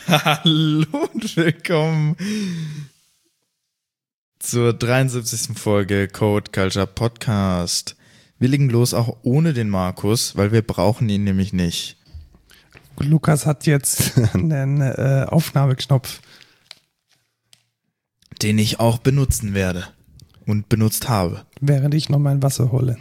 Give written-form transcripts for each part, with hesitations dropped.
Hallo und willkommen zur 73. Folge Code Culture Podcast. Wir legen los auch ohne den Markus, weil wir brauchen ihn nämlich nicht. Lukas hat jetzt einen Aufnahmeknopf, Den ich auch benutzen werde und benutzt habe. während ich noch mein Wasser hole.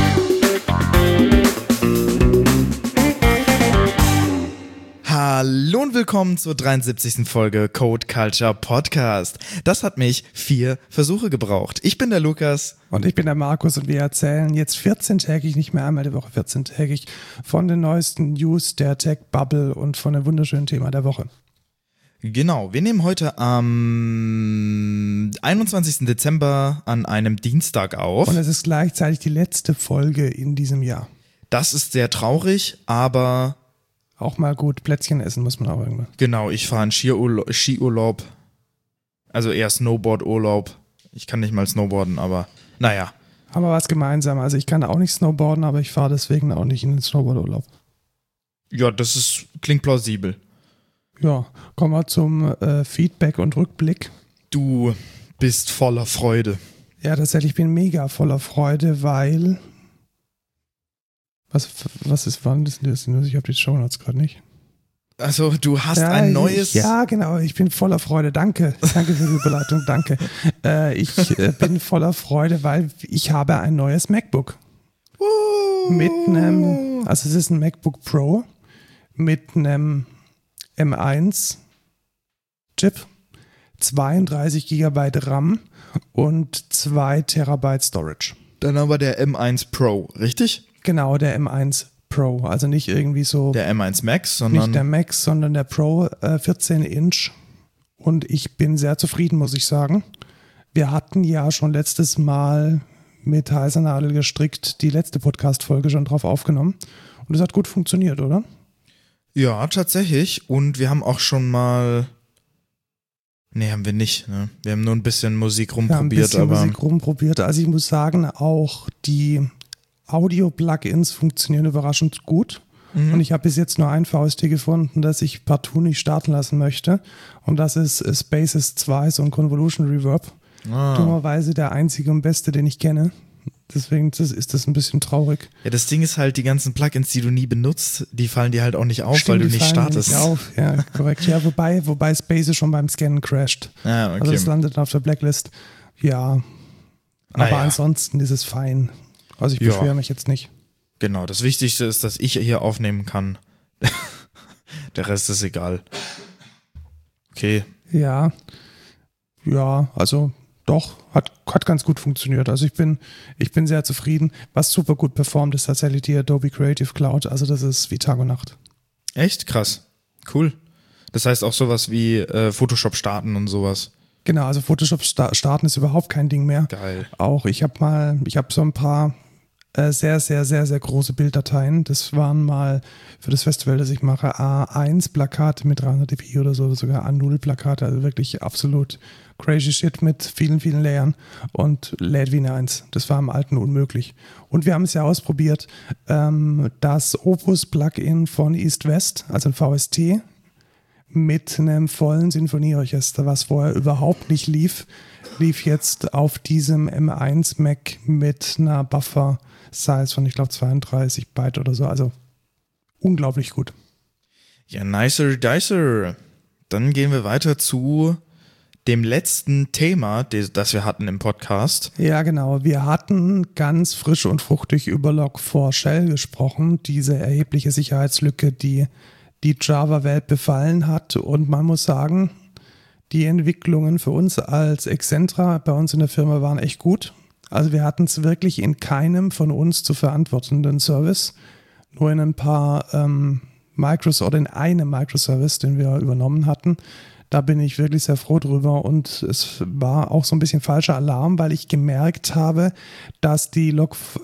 Hallo und willkommen zur 73. Folge Code Culture Podcast. Das hat mich 4 Versuche gebraucht. Ich bin der Lukas. Und ich bin der Markus und wir erzählen jetzt 14-tägig, nicht mehr einmal die Woche, 14-tägig, von den neuesten News der Tech-Bubble und von dem wunderschönen Thema der Woche. Genau, wir nehmen heute am 21. Dezember an einem Dienstag auf. Und es ist gleichzeitig die letzte Folge in diesem Jahr. Das ist sehr traurig, aber Auch mal gut Plätzchen essen muss man auch irgendwann. genau, ich fahre einen Skiurlaub, also eher Snowboard-Urlaub. Ich kann nicht mal snowboarden, aber naja. Haben wir was gemeinsam. Also ich kann auch nicht snowboarden, aber ich fahre deswegen auch nicht in den Snowboardurlaub. Ja, klingt plausibel. Ja, kommen wir zum Feedback und Rückblick. Du bist voller Freude. Ja, tatsächlich, ich bin mega voller Freude, weil... wann ist denn das? Ich habe die Shownotes gerade nicht. Also, du hast ein neues... Ja, genau, ich bin voller Freude. Danke für die Überleitung, danke. Ich bin voller Freude, weil ich habe ein neues MacBook. Mit einem, also es ist ein MacBook Pro mit einem M1 Chip, 32 GB RAM und 2 Terabyte Storage. Dann aber der M1 Pro, richtig? Genau, der M1 Pro, also nicht irgendwie so... Der M1 Max, sondern... Nicht der Max, sondern der Pro, 14 Inch. Und ich bin sehr zufrieden, muss ich sagen. Wir hatten ja schon letztes Mal mit heißer Nadel gestrickt die letzte Podcast-Folge schon drauf aufgenommen. Und es hat gut funktioniert, oder? Ja, tatsächlich. Und wir haben auch schon mal... Nee, haben wir nicht. Ne? Wir haben nur ein bisschen Musik rumprobiert. Also ich muss sagen, auch die Audio-Plugins funktionieren überraschend gut. Und ich habe bis jetzt nur ein VST gefunden, das ich partout nicht starten lassen möchte. Und das ist Spaces 2, so ein Convolution Reverb. Dummerweise der einzige und beste, den ich kenne. Deswegen ist das ein bisschen traurig. Ja, das Ding ist halt, die ganzen Plugins, die du nie benutzt, die fallen dir halt auch nicht auf, weil du nicht startest. Nicht auf. Ja, korrekt. Ja, wobei Spaces schon beim Scannen crasht. Ah, okay. Also das landet auf der Blacklist. Ja, aber Naja. ansonsten ist es fein. Also ich beschwere mich jetzt nicht. Genau, das Wichtigste ist, dass ich hier aufnehmen kann. Der Rest ist egal. Okay. Ja, also doch, hat ganz gut funktioniert. Also ich bin sehr zufrieden. Was super gut performt, ist tatsächlich die Adobe Creative Cloud. Also das ist wie Tag und Nacht. Echt? Krass. Cool. Das heißt auch sowas wie Photoshop starten und sowas. Genau, also Photoshop starten ist überhaupt kein Ding mehr. Geil. Auch ich habe so ein paar sehr, sehr, sehr, sehr große Bilddateien. Das waren mal für das Festival, das ich mache, A1-Plakate mit 300 dpi oder so, oder sogar A0-Plakate. Also wirklich absolut crazy shit mit vielen, vielen Layern und lädt wie eine 1. Das war im Alten unmöglich. Und wir haben es ja ausprobiert, das Opus-Plugin von East West, also ein VST, mit einem vollen Sinfonieorchester, was vorher überhaupt nicht lief jetzt auf diesem M1 Mac mit einer Buffer-Size von, ich glaube, 32 Byte oder so. Also unglaublich gut. Ja, nicer dicer. Dann gehen wir weiter zu dem letzten Thema, das wir hatten im Podcast. Ja, genau. Wir hatten ganz frisch und fruchtig über Log4Shell gesprochen, diese erhebliche Sicherheitslücke, die Java-Welt befallen hat. Und man muss sagen, die Entwicklungen für uns als Excentra bei uns in der Firma waren echt gut. Also wir hatten es wirklich in keinem von uns zu verantwortenden Service, nur in ein paar oder in einem Microservice, den wir übernommen hatten. Da bin ich wirklich sehr froh drüber und es war auch so ein bisschen falscher Alarm, weil ich gemerkt habe, dass die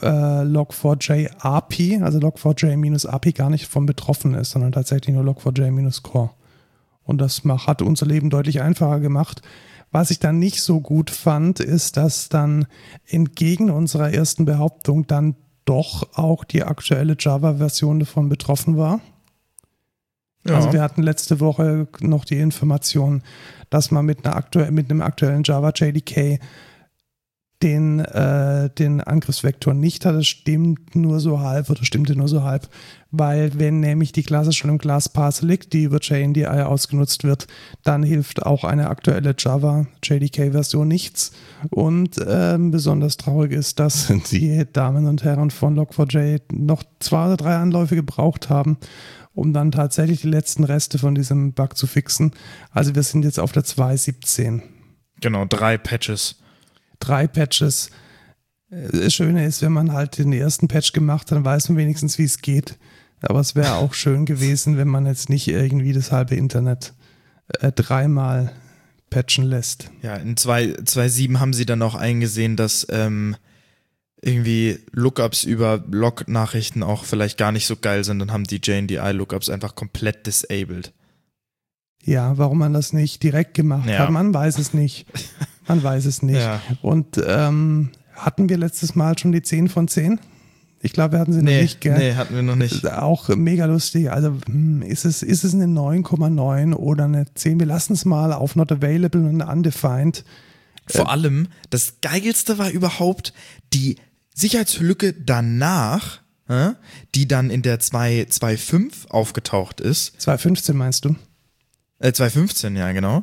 Log4j API, also Log4j-API gar nicht von betroffen ist, sondern tatsächlich nur Log4j-Core. Und das hat unser Leben deutlich einfacher gemacht. Was ich dann nicht so gut fand, ist, dass dann entgegen unserer ersten Behauptung dann doch auch die aktuelle Java-Version davon betroffen war. Ja. Also wir hatten letzte Woche noch die Information, dass man mit einem aktuellen Java JDK den Angriffsvektor nicht hat. Das stimmte nur so halb, weil wenn nämlich die Klasse schon im Class-Parser liegt, die über JNDI ausgenutzt wird, dann hilft auch eine aktuelle Java JDK-Version nichts. Und besonders traurig ist, dass die Damen und Herren von Log4j noch 2 oder 3 Anläufe gebraucht haben, um dann tatsächlich die letzten Reste von diesem Bug zu fixen. Also wir sind jetzt auf der 2.17. Genau, 3 Patches. 3 Patches. Das Schöne ist, wenn man halt den ersten Patch gemacht hat, dann weiß man wenigstens, wie es geht. Aber es wäre auch schön gewesen, wenn man jetzt nicht irgendwie das halbe Internet 3-mal patchen lässt. Ja, in 2.7 haben sie dann auch eingesehen, dass irgendwie Lookups über Log-Nachrichten auch vielleicht gar nicht so geil sind und haben die JNDI-Lookups einfach komplett disabled. Ja, warum man das nicht direkt gemacht hat, man weiß es nicht. Man weiß es nicht. Ja. Und hatten wir letztes Mal schon die 10 von 10? Ich glaube, wir hatten sie noch nicht, gell? Nee, hatten wir noch nicht. Auch mega lustig. Also ist es eine 9,9 oder eine 10? Wir lassen es mal auf Not Available und Undefined. Vor allem, das Geilste war überhaupt die Sicherheitslücke danach, die dann in der 2.2.5 aufgetaucht ist. 2.15 meinst du? 2.15, ja genau.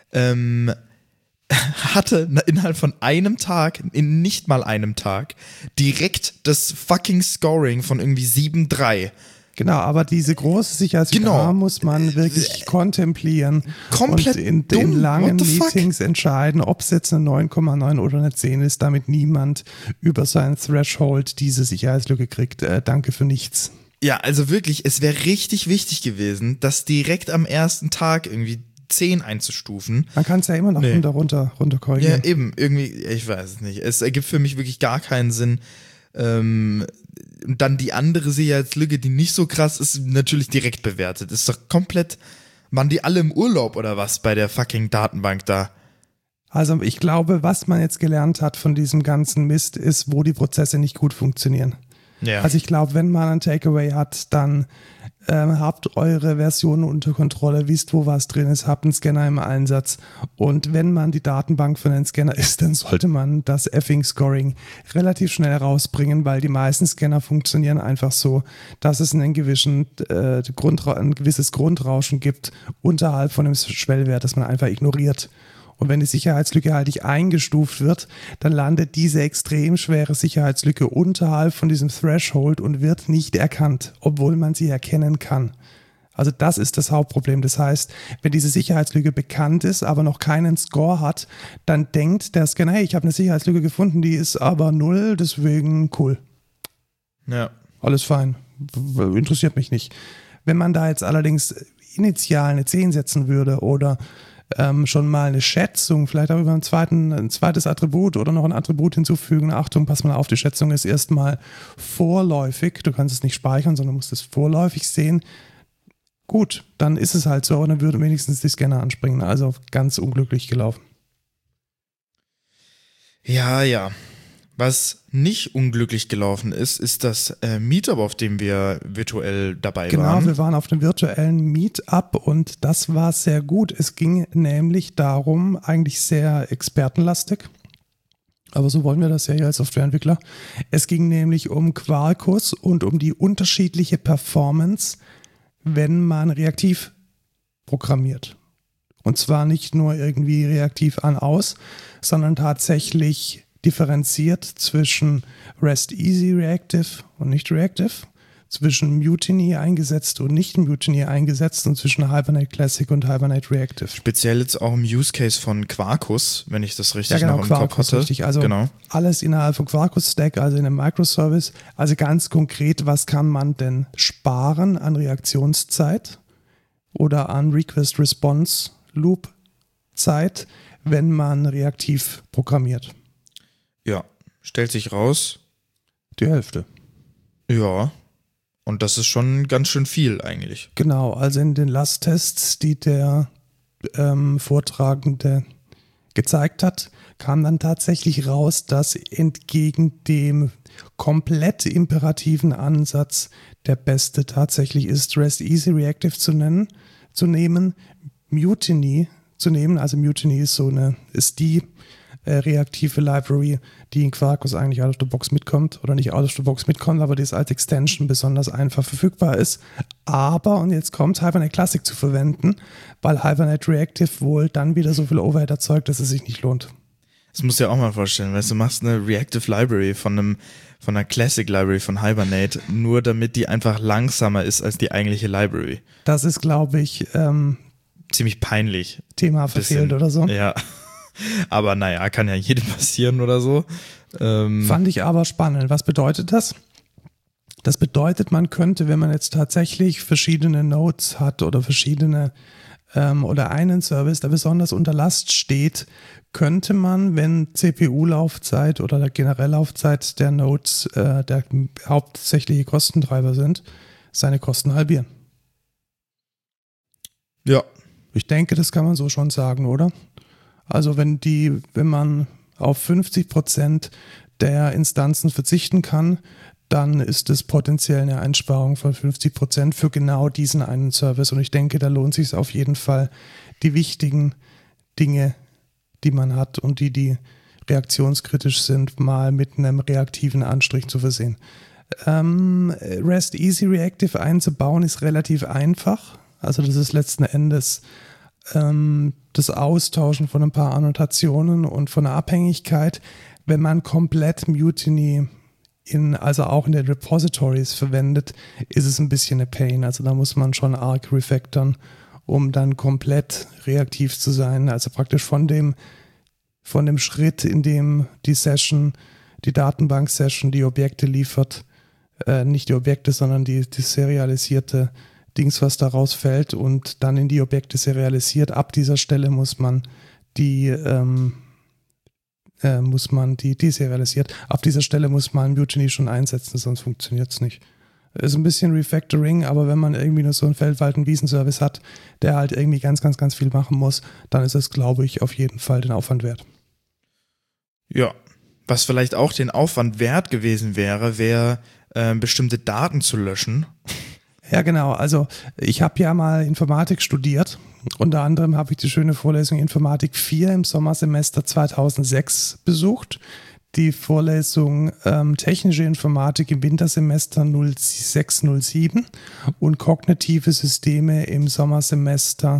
Hatte innerhalb von einem Tag, in nicht mal einem Tag, direkt das fucking Scoring von irgendwie 7-3. Genau, aber diese große Sicherheitslücke muss man wirklich kontemplieren komplett und in langen Meetings entscheiden, ob es jetzt eine 9,9 oder eine 10 ist, damit niemand über seinen Threshold diese Sicherheitslücke kriegt. Danke für nichts. Ja, also wirklich, es wäre richtig wichtig gewesen, das direkt am ersten Tag irgendwie 10 einzustufen. Man kann es ja immer noch runter korrigieren. Ja, eben, irgendwie, ich weiß es nicht. Es ergibt für mich wirklich gar keinen Sinn. Und dann die andere Sicherheitslücke, die nicht so krass ist, natürlich direkt bewertet. Ist doch komplett, waren die alle im Urlaub oder was bei der fucking Datenbank da? Also ich glaube, was man jetzt gelernt hat von diesem ganzen Mist, ist, wo die Prozesse nicht gut funktionieren. Ja. Also ich glaube, wenn man ein Takeaway hat, dann habt eure Versionen unter Kontrolle, wisst, wo was drin ist, habt einen Scanner im Einsatz und wenn man die Datenbank für einen Scanner ist, dann sollte man das Effing-Scoring relativ schnell rausbringen, weil die meisten Scanner funktionieren einfach so, dass es ein gewisses Grundrauschen gibt unterhalb von dem Schwellwert, das man einfach ignoriert. Und wenn die Sicherheitslücke halt nicht eingestuft wird, dann landet diese extrem schwere Sicherheitslücke unterhalb von diesem Threshold und wird nicht erkannt, obwohl man sie erkennen kann. Also das ist das Hauptproblem. Das heißt, wenn diese Sicherheitslücke bekannt ist, aber noch keinen Score hat, dann denkt der Scanner, hey, ich habe eine Sicherheitslücke gefunden, die ist aber 0, deswegen cool. Ja. Alles fein. Interessiert mich nicht. Wenn man da jetzt allerdings initial eine 10 setzen würde oder schon mal eine Schätzung, vielleicht auch über ein zweites Attribut oder noch ein Attribut hinzufügen. Achtung, pass mal auf, die Schätzung ist erstmal vorläufig. Du kannst es nicht speichern, sondern musst es vorläufig sehen. Gut, dann ist es halt so, und dann würde wenigstens die Scanner anspringen. Also ganz unglücklich gelaufen. Ja. Was nicht unglücklich gelaufen ist, ist das Meetup, auf dem wir virtuell dabei waren. Genau, wir waren auf dem virtuellen Meetup und das war sehr gut. Es ging nämlich darum, eigentlich sehr expertenlastig, aber so wollen wir das ja hier als Softwareentwickler. Es ging nämlich um Quarkus und um die unterschiedliche Performance, wenn man reaktiv programmiert. Und zwar nicht nur irgendwie reaktiv an-aus, sondern tatsächlich differenziert zwischen Rest Easy Reactive und nicht Reactive, zwischen Mutiny eingesetzt und nicht Mutiny eingesetzt und zwischen Hibernate Classic und Hibernate Reactive. Speziell jetzt auch im Use Case von Quarkus, wenn ich das richtig noch im Quarkus, Kopf hatte. Richtig. Also alles innerhalb von Quarkus Stack, also in einem Microservice. Also ganz konkret, was kann man denn sparen an Reaktionszeit oder an Request-Response-Loop-Zeit, wenn man reaktiv programmiert? Ja, stellt sich raus. Die Hälfte. Ja, und das ist schon ganz schön viel eigentlich. Genau, also in den Lasttests, die der Vortragende gezeigt hat, kam dann tatsächlich raus, dass entgegen dem komplett imperativen Ansatz der beste tatsächlich ist, REST Easy Reactive zu nehmen, Mutiny zu nehmen. Also Mutiny ist die reaktive Library, die in Quarkus eigentlich out of the box mitkommt oder nicht out of the box mitkommt, aber die ist als Extension besonders einfach verfügbar ist. Aber, und jetzt kommt Hibernate Classic zu verwenden, weil Hibernate Reactive wohl dann wieder so viel Overhead erzeugt, dass es sich nicht lohnt. Das musst du dir auch mal vorstellen, weißt du, machst eine Reactive Library von einer Classic Library von Hibernate, nur damit die einfach langsamer ist als die eigentliche Library. Das ist, glaube ich, ziemlich peinlich. Thema verfehlt oder so. Ja. Aber naja, kann ja jedem passieren oder so. Fand ich aber spannend. Was bedeutet das? Das bedeutet, man könnte, wenn man jetzt tatsächlich verschiedene Nodes hat oder oder einen Service, der besonders unter Last steht, könnte man, wenn CPU-Laufzeit oder der Generelllaufzeit der Nodes der hauptsächliche Kostentreiber sind, seine Kosten halbieren. Ja. Ich denke, das kann man so schon sagen, oder? Also wenn man auf 50% der Instanzen verzichten kann, dann ist es potenziell eine Einsparung von 50% für genau diesen einen Service. Und ich denke, da lohnt es sich auf jeden Fall, die wichtigen Dinge, die man hat und die reaktionskritisch sind, mal mit einem reaktiven Anstrich zu versehen. REST Easy Reactive einzubauen ist relativ einfach. Also das ist letzten Endes das Austauschen von ein paar Annotationen und von der Abhängigkeit. Wenn man komplett Mutiny also auch in den Repositories verwendet, ist es ein bisschen eine Pain. Also da muss man schon arg refactoren, um dann komplett reaktiv zu sein. Also praktisch von dem Schritt, in dem die Datenbank-Session die Objekte liefert, nicht die Objekte, sondern die serialisierte Dings, was daraus fällt und dann in die Objekte serialisiert. Ab dieser Stelle muss man die deserialisiert. Ab dieser Stelle muss man Mutiny schon einsetzen, sonst funktioniert es nicht. Ist ein bisschen Refactoring, aber wenn man irgendwie nur so einen Feldwald-Wiesenservice hat, der halt irgendwie ganz, ganz, ganz viel machen muss, dann ist es, glaube ich, auf jeden Fall den Aufwand wert. Ja, was vielleicht auch den Aufwand wert gewesen wäre, bestimmte Daten zu löschen. Ja, genau. Also ich habe ja mal Informatik studiert. Unter anderem habe ich die schöne Vorlesung Informatik 4 im Sommersemester 2006 besucht. Die Vorlesung Technische Informatik im Wintersemester 06/07 und Kognitive Systeme im Sommersemester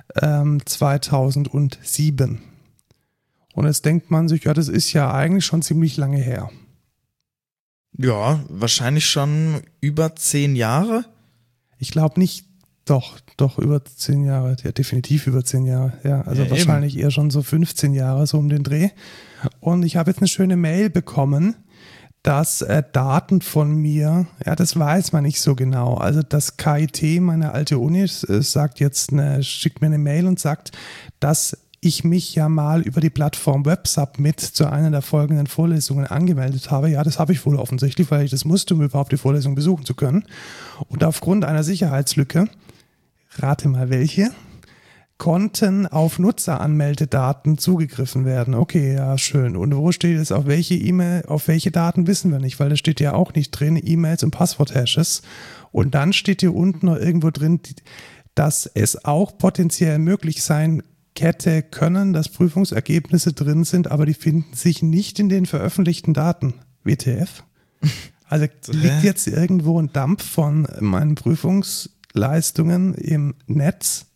2007. Und jetzt denkt man sich, ja, das ist ja eigentlich schon ziemlich lange her. Ja, wahrscheinlich schon über 10 Jahre. Ich glaube nicht, doch über 10 Jahre, ja, definitiv über 10 Jahre, ja, also ja, wahrscheinlich eher schon so 15 Jahre, so um den Dreh. Und ich habe jetzt eine schöne Mail bekommen, dass Daten von mir, ja, das weiß man nicht so genau, also das KIT, meine alte Uni, schickt mir eine Mail und sagt, dass ich mich ja mal über die Plattform WebSubmit zu einer der folgenden Vorlesungen angemeldet habe. Ja, das habe ich wohl offensichtlich, weil ich das musste, um überhaupt die Vorlesung besuchen zu können. Und aufgrund einer Sicherheitslücke, rate mal welche, konnten auf Nutzeranmeldedaten zugegriffen werden. Okay, ja, schön. Und wo steht es, auf welche E-Mail, auf welche Daten wissen wir nicht, weil da steht ja auch nicht drin, E-Mails und Passwort-Hashes. Und dann steht hier unten noch irgendwo drin, dass es auch potenziell möglich sein hätte können, dass Prüfungsergebnisse drin sind, aber die finden sich nicht in den veröffentlichten Daten. WTF? Also liegt jetzt irgendwo ein Dump von meinen Prüfungsleistungen im Netz?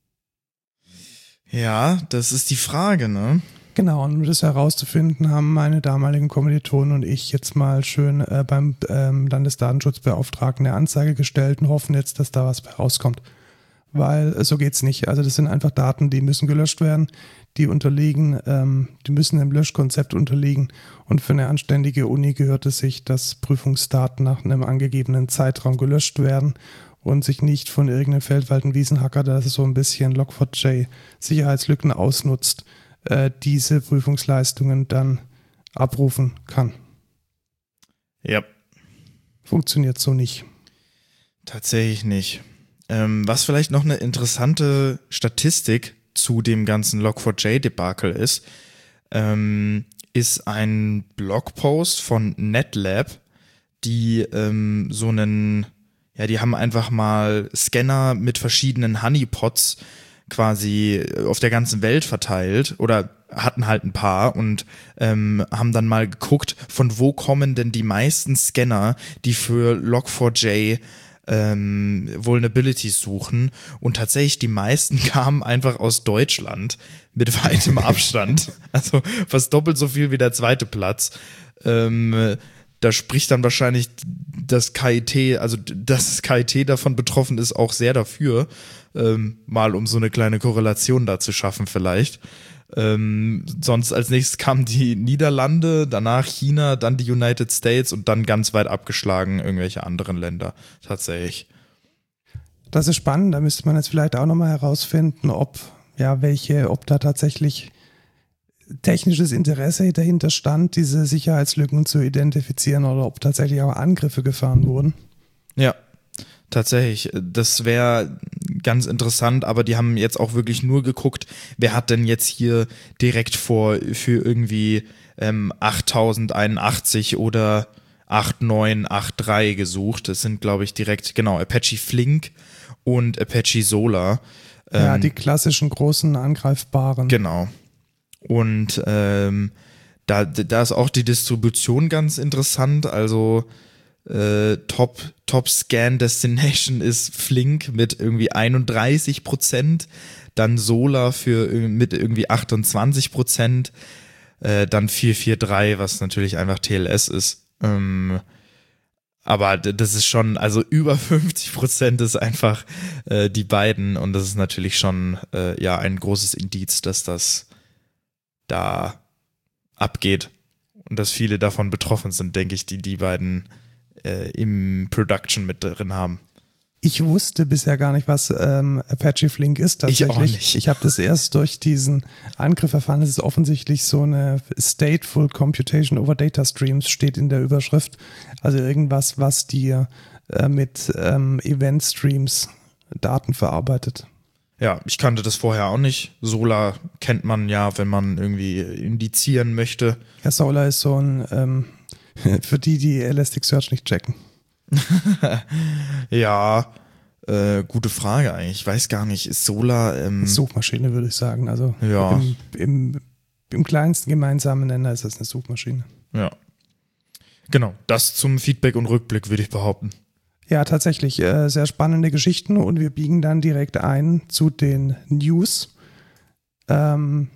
Ja, das ist die Frage, ne? Genau, und um das herauszufinden, haben meine damaligen Kommilitonen und ich jetzt mal schön beim Landesdatenschutzbeauftragten eine Anzeige gestellt und hoffen jetzt, dass da was rauskommt. Weil so geht's nicht. Also das sind einfach Daten, die müssen gelöscht werden, die müssen dem Löschkonzept unterliegen und für eine anständige Uni gehört es sich, dass Prüfungsdaten nach einem angegebenen Zeitraum gelöscht werden und sich nicht von irgendeinem Feldwald-Wiesenhacker, der so ein bisschen Log4j Sicherheitslücken ausnutzt, diese Prüfungsleistungen dann abrufen kann. Ja. Funktioniert so nicht. Tatsächlich nicht. Was vielleicht noch eine interessante Statistik zu dem ganzen Log4j-Debakel ist, ist ein Blogpost von NetLab, die so einen, ja, die haben einfach mal Scanner mit verschiedenen Honeypots quasi auf der ganzen Welt verteilt oder hatten halt ein paar und haben dann mal geguckt, von wo kommen denn die meisten Scanner, die für Log4j Vulnerabilities suchen, und tatsächlich die meisten kamen einfach aus Deutschland mit weitem Abstand, also fast doppelt so viel wie der zweite Platz. Da spricht dann wahrscheinlich das KIT, also dass das KIT davon betroffen ist, auch sehr dafür, mal um so eine kleine Korrelation da zu schaffen vielleicht. Sonst als nächstes kamen die Niederlande, danach China, dann die United States und dann ganz weit abgeschlagen irgendwelche anderen Länder tatsächlich. Das ist spannend, da müsste man jetzt vielleicht auch nochmal herausfinden, ob da tatsächlich technisches Interesse dahinter stand, diese Sicherheitslücken zu identifizieren oder ob tatsächlich auch Angriffe gefahren wurden. Ja, tatsächlich. Das wäre ganz interessant, aber die haben jetzt auch wirklich nur geguckt, wer hat denn jetzt hier direkt für irgendwie 8081 oder 8983 gesucht. Das sind, glaube ich, direkt, genau, Apache Flink und Apache Solar. Ja, die klassischen großen angreifbaren. Genau. Und da ist auch die Distribution ganz interessant. Also Top Scan Destination ist Flink mit irgendwie 31%, dann Solar mit irgendwie 28%, dann 443, was natürlich einfach TLS ist. Aber das ist schon, also über 50% ist einfach die beiden, und das ist natürlich schon ein großes Indiz, dass das da abgeht und dass viele davon betroffen sind, denke ich, die beiden im Production mit drin haben. Ich wusste bisher gar nicht, was Apache Flink ist tatsächlich. Ich auch nicht. Ich habe das erst durch diesen Angriff erfahren. Es ist offensichtlich so eine Stateful Computation over Data Streams, steht in der Überschrift. Also irgendwas, was dir mit Event Streams Daten verarbeitet. Ja, ich kannte das vorher auch nicht. Solar kennt man ja, wenn man irgendwie indizieren möchte. Ja, Solar ist so ein, für die Elasticsearch nicht checken. Ja, gute Frage eigentlich. Ich weiß gar nicht, ist Solar Suchmaschine, würde ich sagen. Also ja. im kleinsten gemeinsamen Nenner ist das eine Suchmaschine. Ja. Genau, das zum Feedback und Rückblick, würde ich behaupten. Ja, tatsächlich sehr spannende Geschichten, und wir biegen dann direkt ein zu den News. In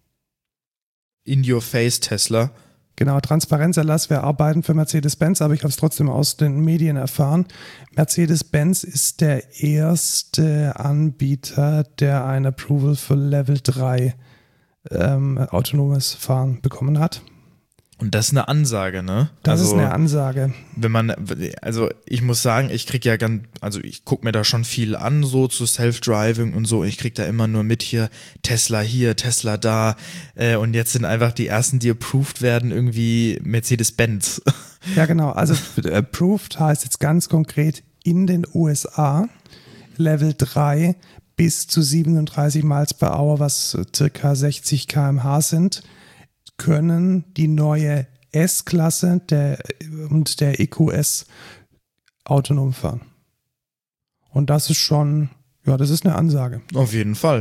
your face, Tesla. Genau, Transparenzerlass, wir arbeiten für Mercedes-Benz, aber ich habe es trotzdem aus den Medien erfahren. Mercedes-Benz ist der erste Anbieter, der ein Approval für Level 3 autonomes Fahren bekommen hat. Und das ist eine Ansage, ne? Das ist eine Ansage. Also ich muss sagen, ich gucke mir da schon viel an, so zu Self-Driving und so. Ich krieg da immer nur mit hier Tesla da. Und jetzt sind einfach die ersten, die approved werden, irgendwie Mercedes-Benz. Ja, genau. Also approved heißt jetzt ganz konkret in den USA Level 3 bis zu 37 Miles per Hour, was circa 60 km/h sind, können die neue S-Klasse und der EQS autonom fahren. Und das ist schon, ja, das ist eine Ansage. Auf jeden Fall.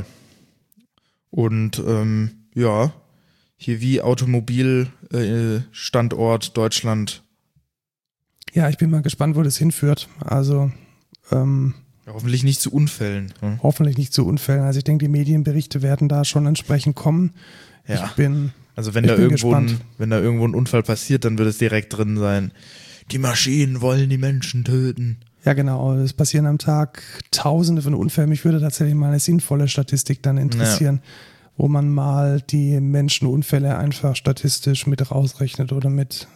Und hier wie Automobilstandort Deutschland. Ja, ich bin mal gespannt, wo das hinführt. Also hoffentlich nicht zu Unfällen. Hm? Hoffentlich nicht zu Unfällen. Also ich denke, die Medienberichte werden da schon entsprechend kommen. Ja. Wenn da irgendwo ein Unfall passiert, dann wird es direkt drin sein. Die Maschinen wollen die Menschen töten. Ja, genau. Es passieren am Tag Tausende von Unfällen. Mich würde tatsächlich mal eine sinnvolle Statistik dann interessieren, wo man mal die Menschenunfälle einfach statistisch mit rausrechnet oder mit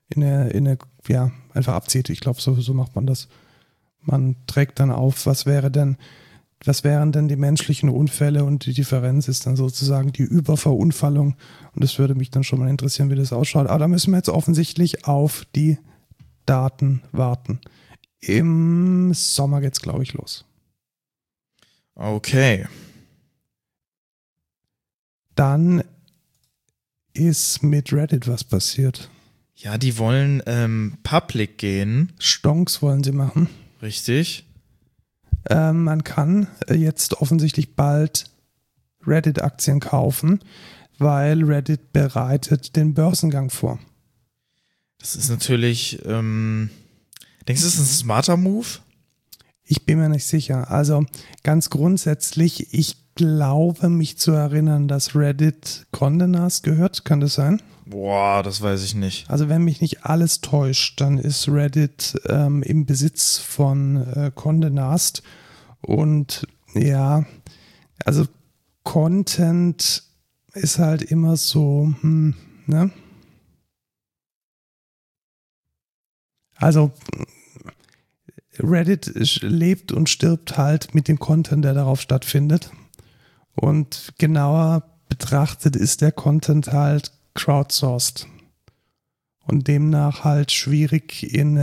einfach abzieht. Ich glaube, so macht man das. Man trägt dann auf, was wären denn die menschlichen Unfälle, und die Differenz ist dann sozusagen die Überverunfallung, und das würde mich dann schon mal interessieren, wie das ausschaut. Aber da müssen wir jetzt offensichtlich auf die Daten warten. Im Sommer geht's, glaube ich, los. Okay. Dann ist mit Reddit was passiert. Ja, die wollen public gehen. Stonks wollen sie machen. Richtig. Man kann jetzt offensichtlich bald Reddit-Aktien kaufen, weil Reddit bereitet den Börsengang vor. Das ist natürlich, denkst du, das ist ein smarter Move? Ich bin mir nicht sicher. Also ganz grundsätzlich, ich glaube mich zu erinnern, dass Reddit Condé Nast gehört. Kann das sein? Boah, das weiß ich nicht. Also wenn mich nicht alles täuscht, dann ist Reddit im Besitz von Condé Nast. Und ja, also Content ist halt immer so, ne? Also Reddit lebt und stirbt halt mit dem Content, der darauf stattfindet. Und genauer betrachtet ist der Content halt crowdsourced. Und demnach halt schwierig in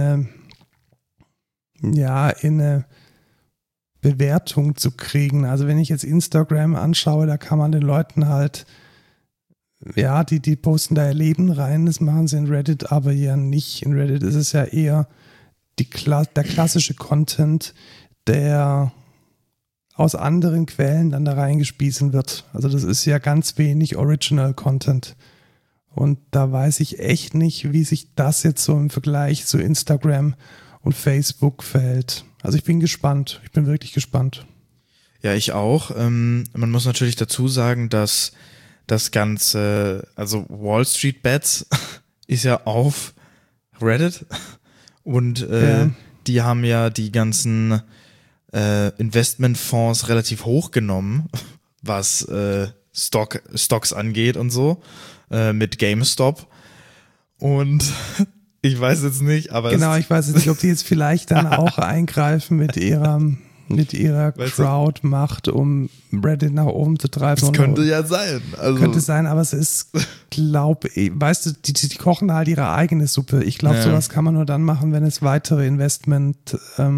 eine Bewertung zu kriegen. Also wenn ich jetzt Instagram anschaue, da kann man den Leuten halt, ja, die posten da ihr Leben rein, das machen sie in Reddit aber ja nicht. In Reddit ist es ja eher der klassische Content, der aus anderen Quellen dann da reingespiesen wird. Also das ist ja ganz wenig Original Content. Und da weiß ich echt nicht, wie sich das jetzt so im Vergleich zu Instagram und Facebook verhält. Also ich bin gespannt. Ich bin wirklich gespannt. Ja, ich auch. Man muss natürlich dazu sagen, dass das Ganze, also Wall Street Bets ist ja auf Reddit und die haben ja die ganzen Investmentfonds relativ hoch genommen, was Stocks angeht und so, mit GameStop. Und ich weiß jetzt nicht, aber genau, ich weiß jetzt nicht, ob die jetzt vielleicht dann auch eingreifen mit ihrer Crowd-Macht, um Reddit nach oben zu treiben. Das könnte ja sein. Also könnte sein, aber es ist, weißt du, die kochen halt ihre eigene Suppe. Ich glaube, sowas kann man nur dann machen, wenn es weitere Investments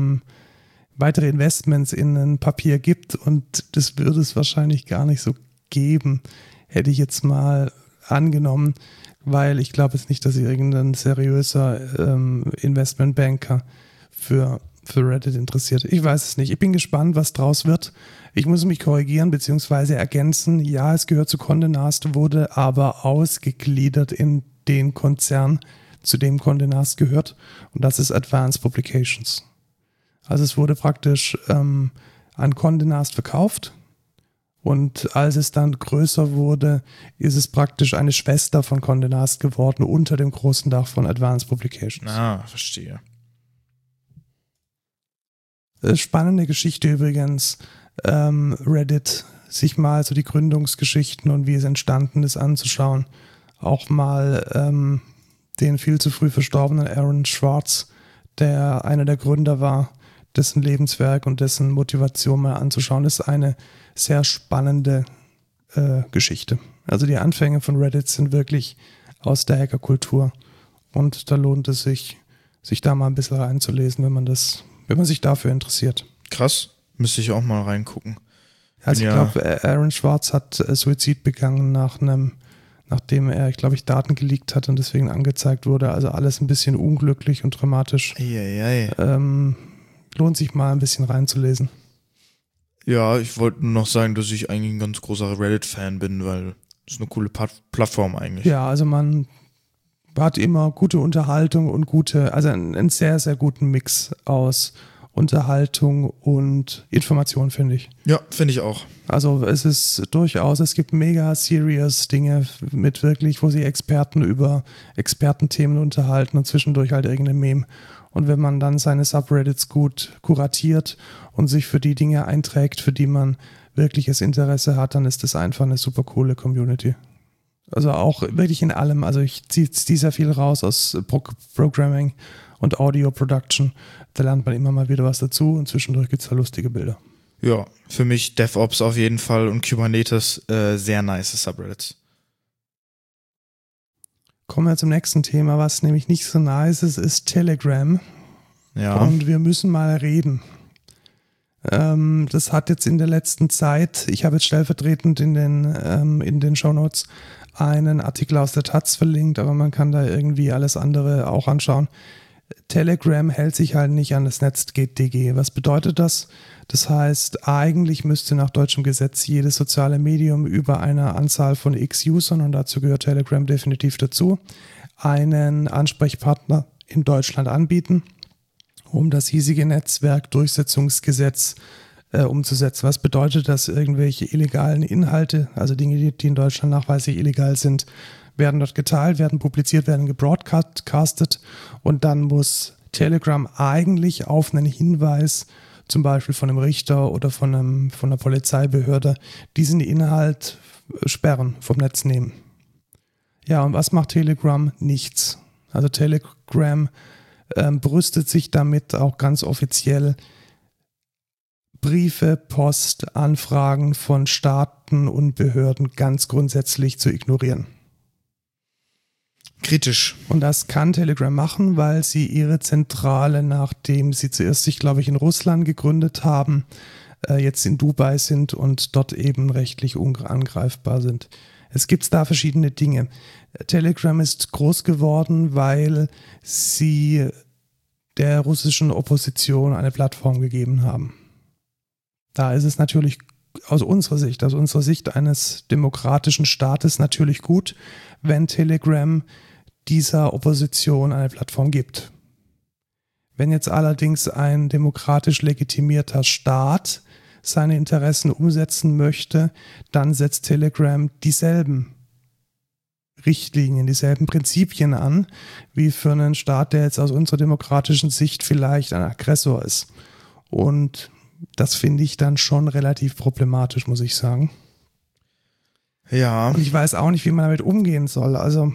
in ein Papier gibt, und das würde es wahrscheinlich gar nicht so geben, hätte ich jetzt mal angenommen, weil ich glaube jetzt nicht, dass irgendein seriöser Investmentbanker für Reddit interessiert. Ich weiß es nicht. Ich bin gespannt, was draus wird. Ich muss mich korrigieren bzw. ergänzen. Ja, es gehört zu Condé Nast, wurde aber ausgegliedert in den Konzern, zu dem Condé Nast gehört, und das ist Advanced Publications. Also es wurde praktisch an Condé Nast verkauft, und als es dann größer wurde, ist es praktisch eine Schwester von Condé Nast geworden unter dem großen Dach von Advanced Publications. Ah, verstehe. Spannende Geschichte übrigens, Reddit, sich mal so die Gründungsgeschichten und wie es entstanden ist anzuschauen. Auch mal den viel zu früh verstorbenen Aaron Schwartz, der einer der Gründer war, dessen Lebenswerk und dessen Motivation mal anzuschauen. Das ist eine sehr spannende Geschichte. Also die Anfänge von Reddit sind wirklich aus der Hackerkultur, und da lohnt es sich da mal ein bisschen reinzulesen, wenn man sich dafür interessiert. Krass, müsste ich auch mal reingucken. Also ich glaube, Aaron Schwartz hat Suizid begangen nachdem er, Daten geleakt hat und deswegen angezeigt wurde. Also alles ein bisschen unglücklich und dramatisch. Lohnt sich mal ein bisschen reinzulesen. Ja, ich wollte nur noch sagen, dass ich eigentlich ein ganz großer Reddit-Fan bin, weil es eine coole Plattform eigentlich. Ja, also man hat immer gute Unterhaltung und einen sehr, sehr guten Mix aus Unterhaltung und Information, finde ich. Ja, finde ich auch. Also es gibt mega serious Dinge mit wirklich, wo sich Experten über Expertenthemen unterhalten und zwischendurch halt irgendein Meme. Und wenn man dann seine Subreddits gut kuratiert und sich für die Dinge einträgt, für die man wirkliches Interesse hat, dann ist das einfach eine super coole Community. Also auch wirklich in allem. Also ich ziehe sehr viel raus aus Programming und Audio Production. Da lernt man immer mal wieder was dazu, und zwischendurch gibt es da lustige Bilder. Ja, für mich DevOps auf jeden Fall und Kubernetes sehr nice Subreddits. Kommen wir zum nächsten Thema, was nämlich nicht so nice ist Telegram. Ja. Und wir müssen mal reden. Das hat jetzt in der letzten Zeit, ich habe jetzt stellvertretend in den Shownotes einen Artikel aus der Taz verlinkt, aber man kann da irgendwie alles andere auch anschauen. Telegram hält sich halt nicht an das NetzDG. Was bedeutet das? Das heißt, eigentlich müsste nach deutschem Gesetz jedes soziale Medium über eine Anzahl von X Usern, und dazu gehört Telegram definitiv dazu, einen Ansprechpartner in Deutschland anbieten, um das hiesige Netzwerkdurchsetzungsgesetz umzusetzen. Was bedeutet das? Irgendwelche illegalen Inhalte, also Dinge, die in Deutschland nachweislich illegal sind, werden dort geteilt, werden publiziert, werden gebroadcastet, und dann muss Telegram eigentlich auf einen Hinweis, zum Beispiel von einem Richter oder von einer Polizeibehörde, diesen Inhalt sperren, vom Netz nehmen. Ja, und was macht Telegram? Nichts. Also Telegram brüstet sich damit auch ganz offiziell, Briefe, Post, Anfragen von Staaten und Behörden ganz grundsätzlich zu ignorieren. Kritisch. Und das kann Telegram machen, weil sie ihre Zentrale, nachdem sie zuerst sich, glaube ich, in Russland gegründet haben, jetzt in Dubai sind und dort eben rechtlich unangreifbar sind. Es gibt da verschiedene Dinge. Telegram ist groß geworden, weil sie der russischen Opposition eine Plattform gegeben haben. Da ist es natürlich aus unserer Sicht eines demokratischen Staates natürlich gut, wenn Telegram dieser Opposition eine Plattform gibt. Wenn jetzt allerdings ein demokratisch legitimierter Staat seine Interessen umsetzen möchte, dann setzt Telegram dieselben Richtlinien, dieselben Prinzipien an, wie für einen Staat, der jetzt aus unserer demokratischen Sicht vielleicht ein Aggressor ist. Und das finde ich dann schon relativ problematisch, muss ich sagen. Ja. Und ich weiß auch nicht, wie man damit umgehen soll. Also,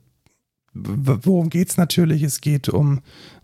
worum geht es natürlich? Es geht um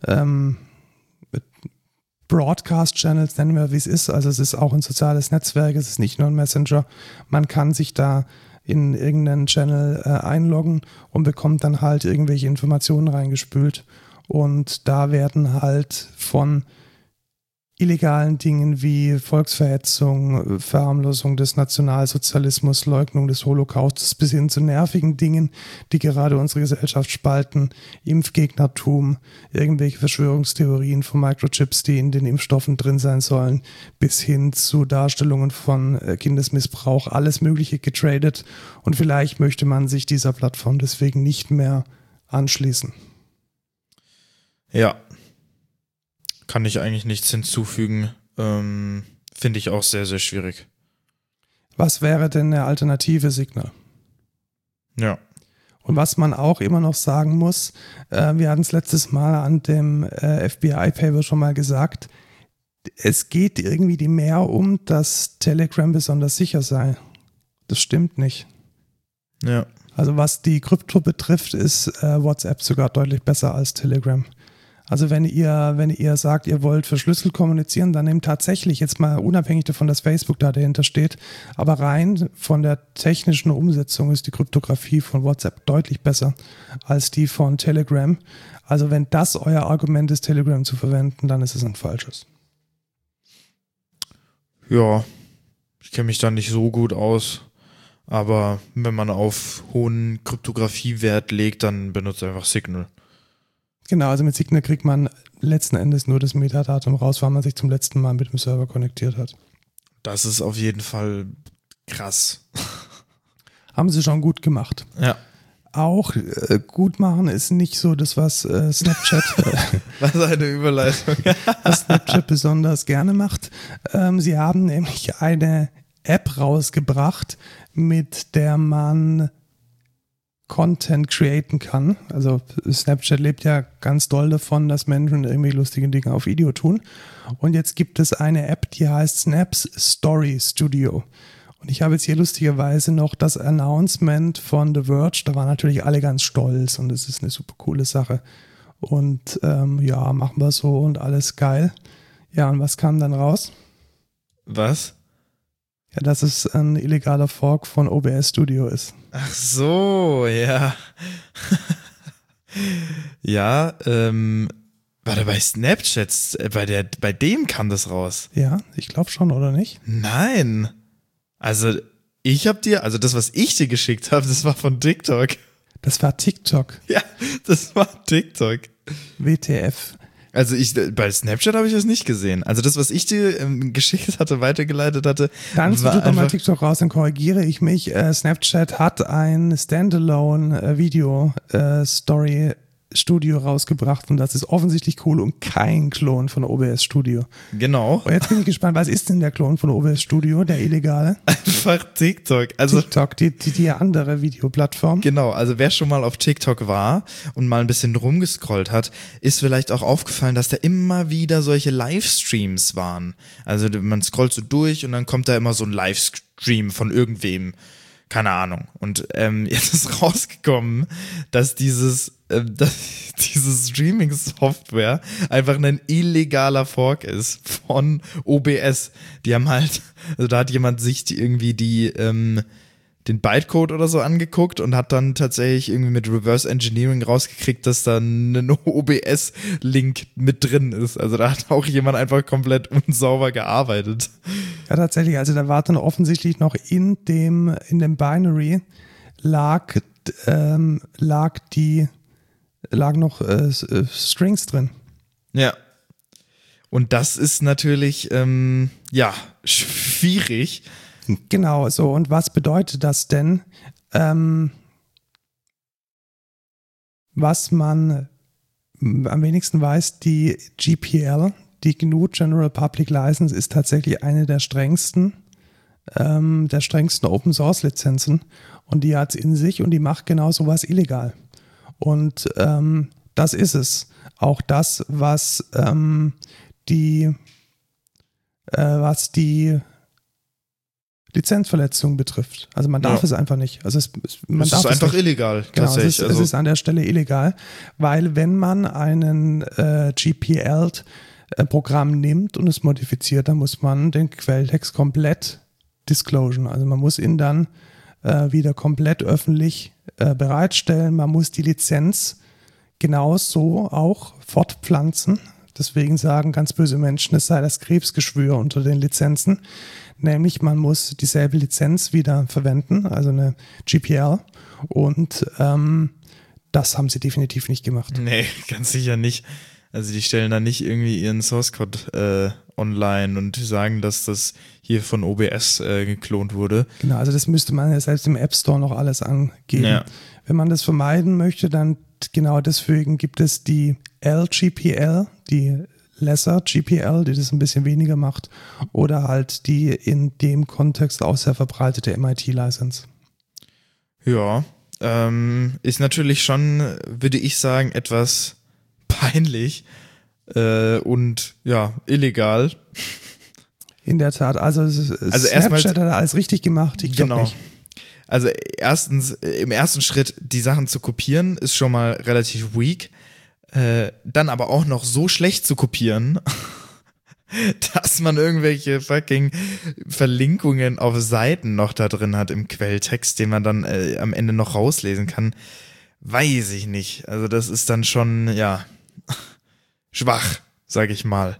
Broadcast-Channels, nennen wir, wie es ist. Also es ist auch ein soziales Netzwerk, es ist nicht nur ein Messenger. Man kann sich da in irgendeinen Channel einloggen und bekommt dann halt irgendwelche Informationen reingespült. Und da werden halt von illegalen Dingen wie Volksverhetzung, Verharmlosung des Nationalsozialismus, Leugnung des Holocaustes bis hin zu nervigen Dingen, die gerade unsere Gesellschaft spalten, Impfgegnertum, irgendwelche Verschwörungstheorien von Microchips, die in den Impfstoffen drin sein sollen, bis hin zu Darstellungen von Kindesmissbrauch, alles Mögliche getradet, und vielleicht möchte man sich dieser Plattform deswegen nicht mehr anschließen. Ja. Kann ich eigentlich nichts hinzufügen. Finde ich auch sehr, sehr schwierig. Was wäre denn eine alternative Signal? Ja. Und was man auch immer noch sagen muss, wir hatten es letztes Mal an dem FBI-Paper schon mal gesagt, es geht irgendwie mehr um, dass Telegram besonders sicher sei. Das stimmt nicht. Ja. Also was die Krypto betrifft, ist WhatsApp sogar deutlich besser als Telegram. Also wenn ihr sagt, ihr wollt verschlüsselt kommunizieren, dann nehmt tatsächlich, jetzt mal unabhängig davon, dass Facebook da dahinter steht, aber rein von der technischen Umsetzung ist die Kryptographie von WhatsApp deutlich besser als die von Telegram. Also wenn das euer Argument ist, Telegram zu verwenden, dann ist es ein falsches. Ja, ich kenne mich da nicht so gut aus, aber wenn man auf hohen Kryptografiewert legt, dann benutzt einfach Signal. Genau, also mit Signal kriegt man letzten Endes nur das Metadatum raus, weil man sich zum letzten Mal mit dem Server konnektiert hat. Das ist auf jeden Fall krass. Haben sie schon gut gemacht. Ja. Auch gut machen ist nicht so das, was Snapchat Was eine Überleitung. was Snapchat besonders gerne macht. Sie haben nämlich eine App rausgebracht, mit der man Content createn kann. Also Snapchat lebt ja ganz doll davon, dass Menschen irgendwie lustige Dinge auf Video tun. Und jetzt gibt es eine App, die heißt Snaps Story Studio. Und ich habe jetzt hier lustigerweise noch das Announcement von The Verge. Da waren natürlich alle ganz stolz und es ist eine super coole Sache. Und ja, machen wir so und alles geil. Ja, und was kam dann raus? Was? Ja, dass es ein illegaler Fork von OBS Studio ist. Ach so, ja. Ja, Warte, bei Snapchat, bei dem kam das raus. Ja, ich glaube schon, oder nicht? Nein. Also, also das, was ich dir geschickt habe, das war von TikTok. Das war TikTok. Ja, das war TikTok. WTF. Also bei Snapchat habe ich das nicht gesehen. Also das, was ich dir geschickt hatte, weitergeleitet hatte, Dann war tut doch mal einfach TikTok raus, dann korrigiere ich mich. Snapchat hat ein Standalone Video-Story Studio rausgebracht und das ist offensichtlich cool und kein Klon von OBS Studio. genau. Und jetzt bin ich gespannt, was ist denn der Klon von OBS Studio, der illegale? Einfach TikTok. Also TikTok, die andere Videoplattform. genau, also wer schon mal auf TikTok war und mal ein bisschen rumgescrollt hat, ist vielleicht auch aufgefallen, dass da immer wieder solche Livestreams waren. Also man scrollt so durch und dann kommt da immer so ein Livestream von irgendwem. Keine Ahnung. Und jetzt ist rausgekommen, dass diese Streaming-Software einfach ein illegaler Fork ist von OBS. Die haben halt, also da hat jemand sich irgendwie den Bytecode oder so angeguckt und hat dann tatsächlich irgendwie mit Reverse Engineering rausgekriegt, dass da ein OBS-Link mit drin ist. Also da hat auch jemand einfach komplett unsauber gearbeitet. Ja, tatsächlich. Also da war dann offensichtlich noch in dem Binary lagen noch Strings drin. Ja. Und das ist natürlich, schwierig. Genau, so. Und was bedeutet das denn? Was man am wenigsten weiß, die GPL, die GNU General Public License, ist tatsächlich eine der strengsten Open Source Lizenzen. Und die hat es in sich und die macht genau sowas illegal. Und das ist es. Auch das, was die Lizenzverletzung betrifft. Also man darf es einfach nicht. Also man darf ist einfach illegal, genau, tatsächlich. Es ist an der Stelle illegal, weil wenn man einen GPL-Programm nimmt und es modifiziert, dann muss man den Quelltext komplett disclosen. Also man muss ihn dann wieder komplett öffentlich bereitstellen. Man muss die Lizenz genauso auch fortpflanzen. Deswegen sagen ganz böse Menschen, es sei das Krebsgeschwür unter den Lizenzen. Nämlich man muss dieselbe Lizenz wieder verwenden, also eine GPL. Und das haben sie definitiv nicht gemacht. Nee, ganz sicher nicht. Also die stellen da nicht irgendwie ihren Source-Code online und sagen, dass das hier von OBS geklont wurde. Genau, also das müsste man ja selbst im App Store noch alles angeben. Ja. Wenn man das vermeiden möchte, dann genau deswegen gibt es die LGPL, die Lesser GPL, die das ein bisschen weniger macht, oder halt die in dem Kontext auch sehr verbreitete MIT-License. Ja, ist natürlich schon, würde ich sagen, etwas peinlich und ja, illegal. In der Tat, also Snapchat hat alles richtig gemacht, TikTok genau. nicht. Also erstens, im ersten Schritt die Sachen zu kopieren, ist schon mal relativ weak. Dann aber auch noch so schlecht zu kopieren, dass man irgendwelche fucking Verlinkungen auf Seiten noch da drin hat im Quelltext, den man dann am Ende noch rauslesen kann, weiß ich nicht. Also das ist dann schon, ja, schwach, sag ich mal.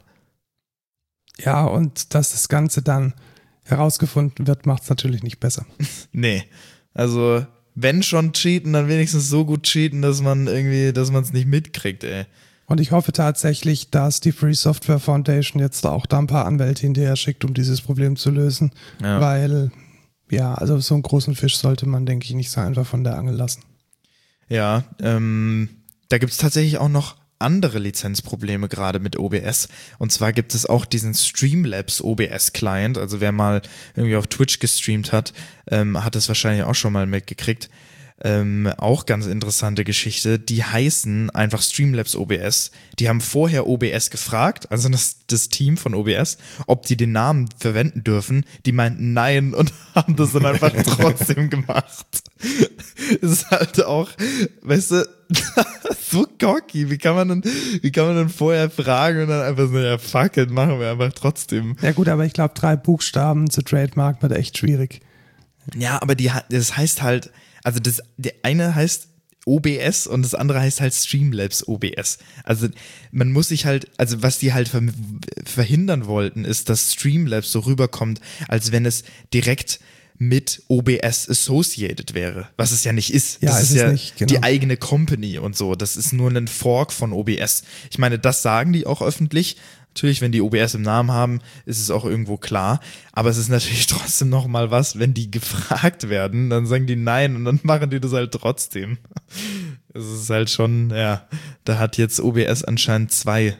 Ja, und dass das Ganze dann herausgefunden wird, macht es natürlich nicht besser. Nee, also wenn schon cheaten, dann wenigstens so gut cheaten, dass man es nicht mitkriegt, ey. Und ich hoffe tatsächlich, dass die Free Software Foundation jetzt auch da ein paar Anwälte hinterher schickt, um dieses Problem zu lösen. Ja. Weil, ja, also so einen großen Fisch sollte man, denke ich, nicht so einfach von der Angel lassen. Ja, da gibt es tatsächlich auch noch andere Lizenzprobleme gerade mit OBS. Und zwar gibt es auch diesen Streamlabs OBS Client. Also wer mal irgendwie auf Twitch gestreamt hat, hat es wahrscheinlich auch schon mal mitgekriegt. Auch ganz interessante Geschichte. Die heißen einfach Streamlabs OBS. Die haben vorher OBS gefragt, also das Team von OBS, ob die den Namen verwenden dürfen. Die meinten nein und haben das dann einfach trotzdem gemacht. Ist halt auch, weißt du, so cocky. Wie kann man denn vorher fragen und dann einfach so, ja, fuck it, machen wir einfach trotzdem. Ja gut, aber ich glaube, 3 Buchstaben zu Trademark wird echt schwierig. Ja, aber das heißt halt, also der eine heißt OBS und das andere heißt halt Streamlabs OBS. Also man muss sich halt, also was die halt verhindern wollten, ist, dass Streamlabs so rüberkommt, als wenn es direkt mit OBS associated wäre, was es ja nicht ist. Ja, das ist ja nicht, genau. die eigene Company und so. Das ist nur ein Fork von OBS. Ich meine, das sagen die auch öffentlich. Natürlich, wenn die OBS im Namen haben, ist es auch irgendwo klar. Aber es ist natürlich trotzdem noch mal was, wenn die gefragt werden, dann sagen die nein und dann machen die das halt trotzdem. Es ist halt schon, ja, da hat jetzt OBS anscheinend zwei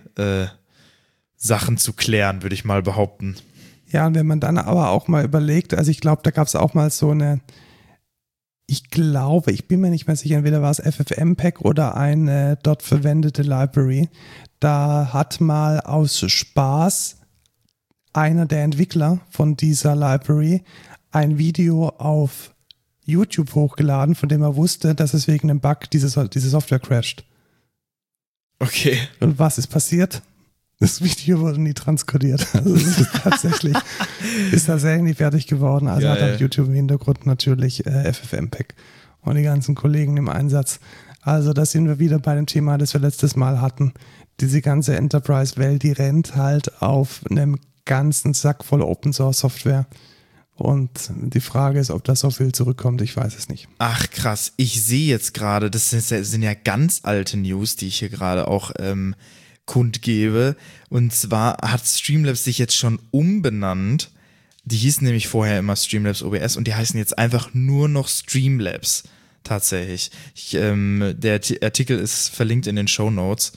Sachen zu klären, würde ich mal behaupten. Ja, und wenn man dann aber auch mal überlegt, also ich glaube, da gab es auch mal so eine, ich bin mir nicht mehr sicher, entweder war es FFmpeg oder eine dort verwendete Library. Da hat mal aus Spaß einer der Entwickler von dieser Library ein Video auf YouTube hochgeladen, von dem er wusste, dass es wegen einem Bug diese Software crasht. Okay. Und was ist passiert? Das Video wurde nie transkodiert. Also es ist tatsächlich nie fertig geworden. Also Geil. hat auch YouTube im Hintergrund natürlich FFmpeg und die ganzen Kollegen im Einsatz. Also da sind wir wieder bei dem Thema, das wir letztes Mal hatten. Diese ganze Enterprise-Welt, die rennt halt auf einem ganzen Sack voll Open-Source-Software. Und die Frage ist, ob da so viel zurückkommt, ich weiß es nicht. Ach krass, ich sehe jetzt gerade, das sind ja ganz alte News, die ich hier gerade auch kundgebe. Und zwar hat Streamlabs sich jetzt schon umbenannt. Die hießen nämlich vorher immer Streamlabs OBS und die heißen jetzt einfach nur noch Streamlabs. Tatsächlich. Der Artikel ist verlinkt in den Shownotes.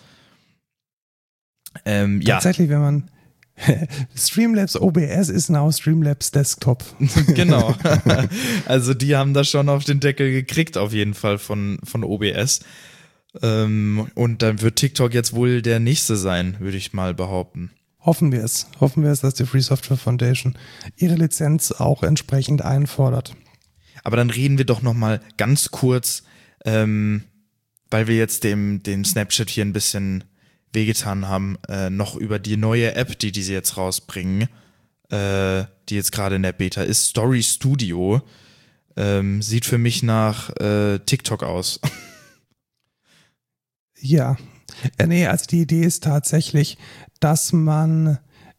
Tatsächlich, wenn man Streamlabs OBS ist now Streamlabs Desktop. Genau. Also die haben das schon auf den Deckel gekriegt, auf jeden Fall von OBS. Und dann wird TikTok jetzt wohl der nächste sein, würde ich mal behaupten. Hoffen wir es. Hoffen wir es, dass die Free Software Foundation ihre Lizenz auch entsprechend einfordert. Aber dann reden wir doch noch mal ganz kurz, weil wir jetzt dem Snapchat hier ein bisschen wehgetan haben, noch über die neue App, die sie jetzt rausbringen, die jetzt gerade in der Beta ist. Story Studio. Sieht für mich nach TikTok aus. Ja, also die Idee ist tatsächlich, dass man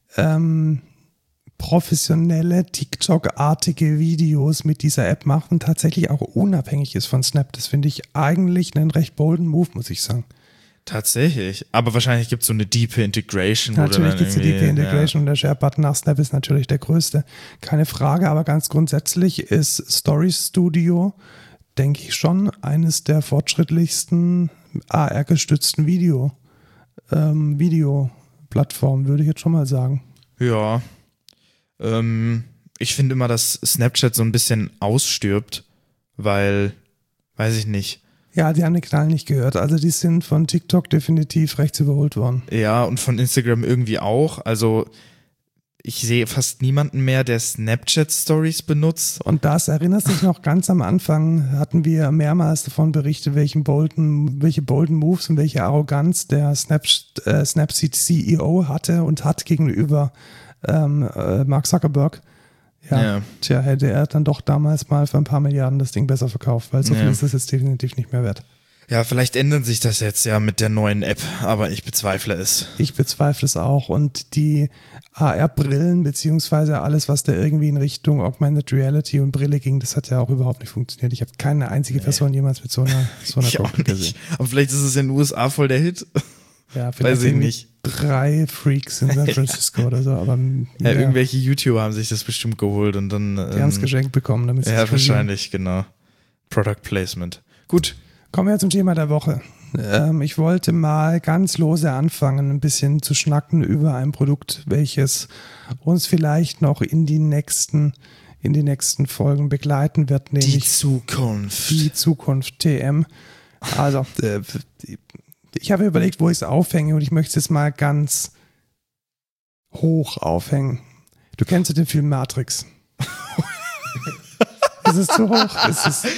professionelle TikTok-artige Videos mit dieser App macht und tatsächlich auch unabhängig ist von Snap. Das finde ich eigentlich einen recht bolden Move, muss ich sagen. Tatsächlich, aber wahrscheinlich gibt es so eine diepe Integration. Natürlich gibt es eine diepe Integration und der Share-Button nach Snap ist natürlich der größte. Keine Frage, aber ganz grundsätzlich ist Story Studio, denke ich schon, eines der fortschrittlichsten AR-gestützten Videoplattformen, würde ich jetzt schon mal sagen. Ja, ich finde immer, dass Snapchat so ein bisschen ausstirbt, weil, weiß ich nicht. Ja, die haben den Knall nicht gehört. Also die sind von TikTok definitiv rechts überholt worden. Ja, und von Instagram irgendwie auch. Also ich sehe fast niemanden mehr, der Snapchat-Stories benutzt. Und das, erinnerst du dich noch, ganz am Anfang hatten wir mehrmals davon berichtet, welche bolden Moves und welche Arroganz der Snapseed CEO hatte und hat gegenüber Mark Zuckerberg. Ja, tja, hätte er dann doch damals mal für ein paar Milliarden das Ding besser verkauft, weil so viel ist es jetzt definitiv nicht mehr wert. Ja, vielleicht ändert sich das jetzt ja mit der neuen App, aber ich bezweifle es. Ich bezweifle es auch und die AR-Brillen beziehungsweise alles, was da irgendwie in Richtung Augmented Reality und Brille ging, das hat ja auch überhaupt nicht funktioniert. Ich habe keine einzige Person jemals mit so einer Brille gesehen. Aber vielleicht ist es in den USA voll der Hit. Ja, vielleicht weiß ich nicht. 3 Freaks in San Francisco oder so, aber ja, irgendwelche YouTuber haben sich das bestimmt geholt und dann die haben es geschenkt bekommen, damit sie ja, wahrscheinlich, genau. Product Placement. Gut. Kommen wir zum Thema der Woche. Ich wollte mal ganz lose anfangen, ein bisschen zu schnacken über ein Produkt, welches uns vielleicht noch in die nächsten Folgen begleiten wird, nämlich die Zukunft. Die Zukunft TM. Also, ich habe überlegt, wo ich es aufhänge und ich möchte es jetzt mal ganz hoch aufhängen. Du kennst ja den Film Matrix. Ist es zu hoch? Ist es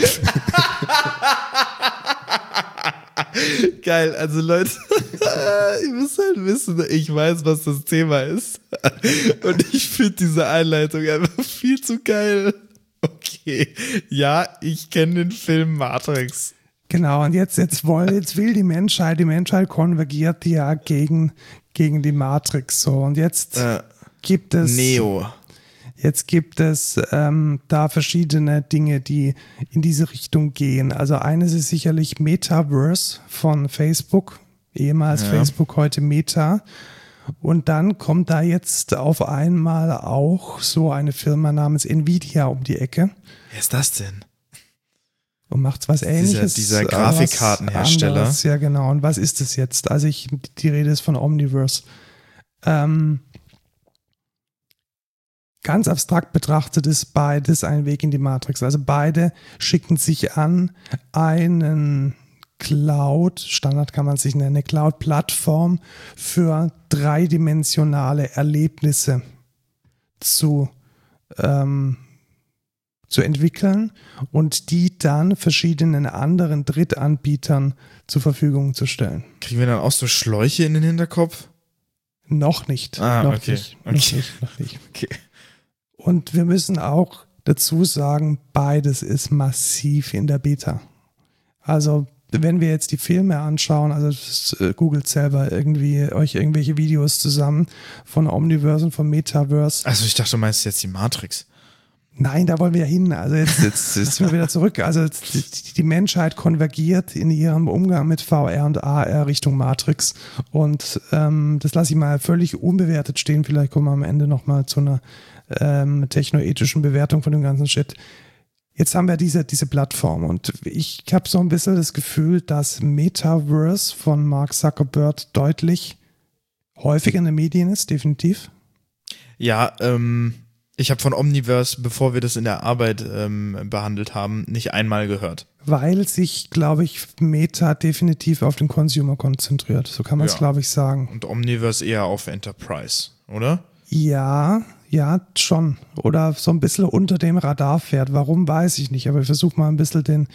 Geil, also Leute, ihr müsst halt wissen, ich weiß, was das Thema ist. Und ich finde diese Einleitung einfach viel zu geil. Okay, ja, ich kenne den Film Matrix. Genau, und jetzt will die Menschheit konvergiert ja gegen die Matrix. So, und jetzt gibt es Neo. Jetzt gibt es da verschiedene Dinge, die in diese Richtung gehen. Also eines ist sicherlich Metaverse von Facebook, ehemals Facebook, heute Meta. Und dann kommt da jetzt auf einmal auch so eine Firma namens Nvidia um die Ecke. Wer ist das denn? Und macht was Ähnliches. Dieser Grafikkartenhersteller. Anderes. Ja, genau. Und was ist das jetzt? Also die Rede ist von Omniverse. Ganz abstrakt betrachtet ist beides ein Weg in die Matrix. Also beide schicken sich an, einen Cloud-Standard kann man sich nennen, eine Cloud-Plattform für dreidimensionale Erlebnisse zu entwickeln und die dann verschiedenen anderen Drittanbietern zur Verfügung zu stellen. Kriegen wir dann auch so Schläuche in den Hinterkopf? Noch nicht. Noch nicht. Okay. Und wir müssen auch dazu sagen, beides ist massiv in der Beta. Also wenn wir jetzt die Filme anschauen, also googelt selber euch irgendwelche Videos zusammen von Omniverse und von Metaverse. Also ich dachte, du meinst jetzt die Matrix. Nein, da wollen wir hin. Also jetzt sind wir wieder zurück. Also die Menschheit konvergiert in ihrem Umgang mit VR und AR Richtung Matrix. Und das lasse ich mal völlig unbewertet stehen. Vielleicht kommen wir am Ende nochmal zu einer technoethischen Bewertung von dem ganzen Shit. Jetzt haben wir diese Plattform und ich habe so ein bisschen das Gefühl, dass Metaverse von Mark Zuckerberg deutlich häufiger in den Medien ist, definitiv. Ja, ich habe von Omniverse, bevor wir das in der Arbeit behandelt haben, nicht einmal gehört. Weil sich, glaube ich, Meta definitiv auf den Consumer konzentriert. So kann man es, glaube ich, sagen. Und Omniverse eher auf Enterprise, oder? Ja, schon. Oder so ein bisschen unter dem Radar fährt. Warum, weiß ich nicht. Aber ich versuche mal ein bisschen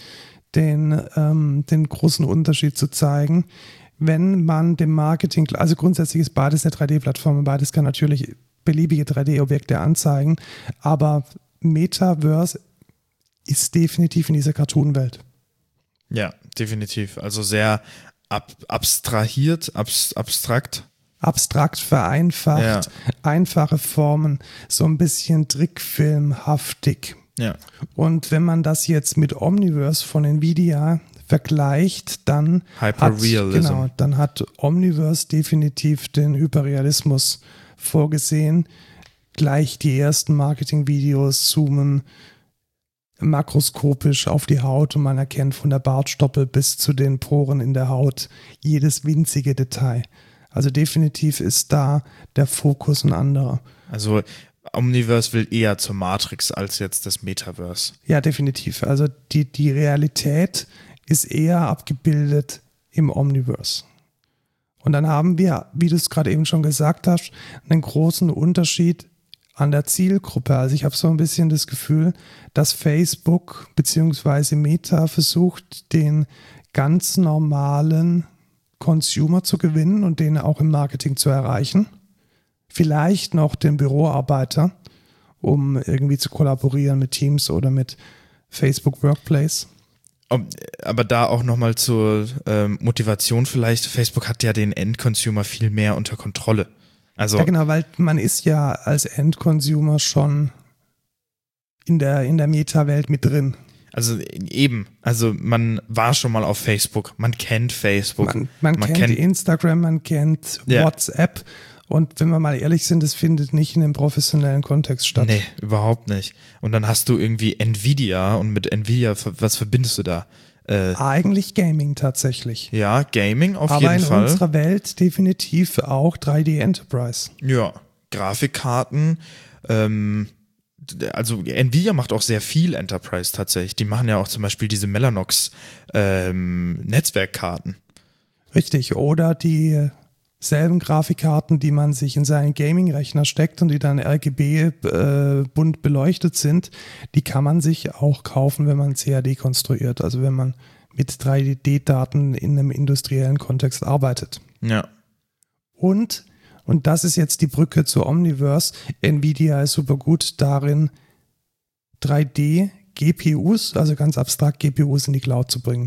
den großen Unterschied zu zeigen. Wenn man dem Marketing, also grundsätzlich ist beides eine 3D-Plattform und beides kann natürlich beliebige 3D-Objekte anzeigen, aber Metaverse ist definitiv in dieser Cartoon-Welt. Ja, definitiv. Also sehr abstrakt. Abstrakt, vereinfacht, einfache Formen, so ein bisschen trickfilmhaftig. Ja. Und wenn man das jetzt mit Omniverse von Nvidia vergleicht, dann hat Omniverse definitiv den Hyperrealismus vorgesehen. Gleich die ersten Marketingvideos zoomen makroskopisch auf die Haut und man erkennt von der Bartstoppel bis zu den Poren in der Haut jedes winzige Detail. Also definitiv ist da der Fokus ein anderer. Also Omniverse will eher zur Matrix als jetzt das Metaverse. Ja, definitiv. Also die Realität ist eher abgebildet im Omniverse. Und dann haben wir, wie du es gerade eben schon gesagt hast, einen großen Unterschied an der Zielgruppe. Also ich habe so ein bisschen das Gefühl, dass Facebook bzw. Meta versucht, den ganz normalen Consumer zu gewinnen und den auch im Marketing zu erreichen. Vielleicht noch den Büroarbeiter, um irgendwie zu kollaborieren mit Teams oder mit Facebook Workplace. Aber da auch nochmal zur Motivation vielleicht, Facebook hat ja den Endconsumer viel mehr unter Kontrolle. Also ja genau, weil man ist ja als Endconsumer schon in der Meta-Welt mit drin. Also eben, also man war schon mal auf Facebook, man kennt Facebook. Man kennt Instagram, man kennt WhatsApp und wenn wir mal ehrlich sind, das findet nicht in einem professionellen Kontext statt. Nee, überhaupt nicht. Und dann hast du irgendwie Nvidia und mit Nvidia, was verbindest du da? Eigentlich Gaming tatsächlich. Ja, Gaming auf jeden Fall. Aber in unserer Welt definitiv auch 3D Enterprise. Ja, Grafikkarten, also Nvidia macht auch sehr viel Enterprise tatsächlich. Die machen ja auch zum Beispiel diese Mellanox Netzwerkkarten. Richtig, oder die selben Grafikkarten, die man sich in seinen Gaming-Rechner steckt und die dann RGB bunt beleuchtet sind, die kann man sich auch kaufen, wenn man CAD konstruiert, also wenn man mit 3D-Daten in einem industriellen Kontext arbeitet. Ja. Und das ist jetzt die Brücke zu Omniverse, Nvidia ist super gut darin, 3D-GPUs, also ganz abstrakt GPUs in die Cloud zu bringen.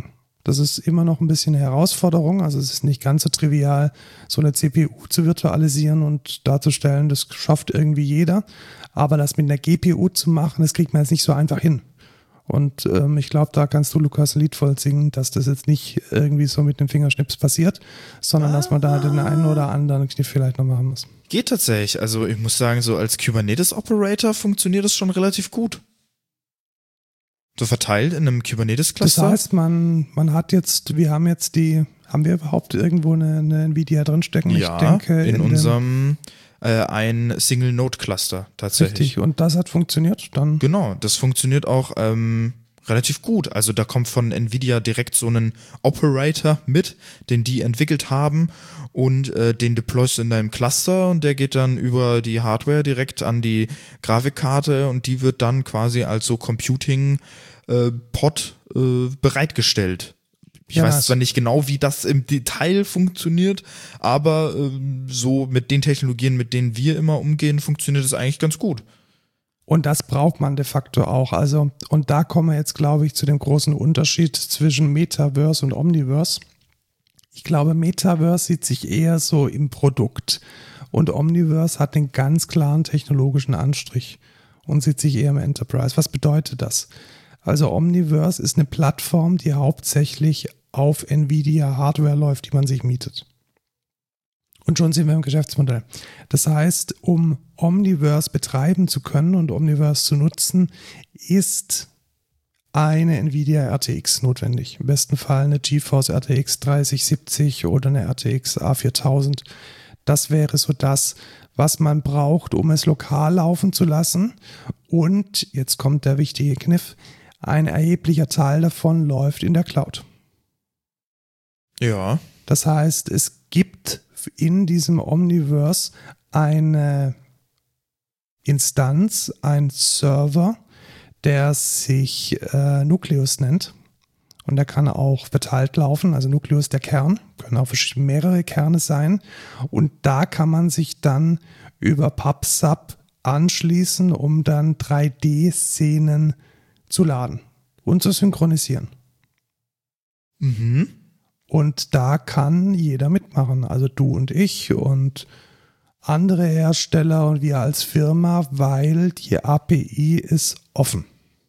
Das ist immer noch ein bisschen eine Herausforderung. Also es ist nicht ganz so trivial, so eine CPU zu virtualisieren und darzustellen. Das schafft irgendwie jeder. Aber das mit einer GPU zu machen, das kriegt man jetzt nicht so einfach hin. Und ich glaube, da kannst du, Lukas, ein Lied voll singen, dass das jetzt nicht irgendwie so mit dem Fingerschnips passiert, sondern dass man da den einen oder anderen Kniff vielleicht noch machen muss. Geht tatsächlich. Also ich muss sagen, so als Kubernetes-Operator funktioniert das schon relativ gut. So verteilt in einem Kubernetes-Cluster. Das heißt, man hat jetzt, haben wir überhaupt irgendwo eine Nvidia drinstecken? Ja, ich denke, in unserem ein Single-Node-Cluster tatsächlich. Richtig, und das hat funktioniert dann? Genau, das funktioniert auch relativ gut. Also da kommt von Nvidia direkt so ein Operator mit, den die entwickelt haben und den deployst du in deinem Cluster und der geht dann über die Hardware direkt an die Grafikkarte und die wird dann quasi als so Computing-Pod bereitgestellt. Ich weiß zwar nicht genau, wie das im Detail funktioniert, aber so mit den Technologien, mit denen wir immer umgehen, funktioniert es eigentlich ganz gut. Und das braucht man de facto auch. Also, und da kommen wir jetzt, glaube ich, zu dem großen Unterschied zwischen Metaverse und Omniverse. Ich glaube, Metaverse sieht sich eher so im Produkt und Omniverse hat den ganz klaren technologischen Anstrich und sieht sich eher im Enterprise. Was bedeutet das? Also Omniverse ist eine Plattform, die hauptsächlich auf Nvidia Hardware läuft, die man sich mietet. Und schon sind wir im Geschäftsmodell. Das heißt, um Omniverse betreiben zu können und Omniverse zu nutzen, ist eine Nvidia RTX notwendig. Im besten Fall eine GeForce RTX 3070 oder eine RTX A4000. Das wäre so das, was man braucht, um es lokal laufen zu lassen. Und jetzt kommt der wichtige Kniff. Ein erheblicher Teil davon läuft in der Cloud. Ja. Das heißt, es gibt in diesem Omniverse eine Instanz, ein Server, der sich Nucleus nennt. Und der kann auch verteilt laufen, also Nucleus der Kern, können auch mehrere Kerne sein. Und da kann man sich dann über PubSub anschließen, um dann 3D-Szenen zu laden und zu synchronisieren. Mhm. Und da kann jeder mitmachen, also du und ich und andere Hersteller und wir als Firma, weil die API ist offen.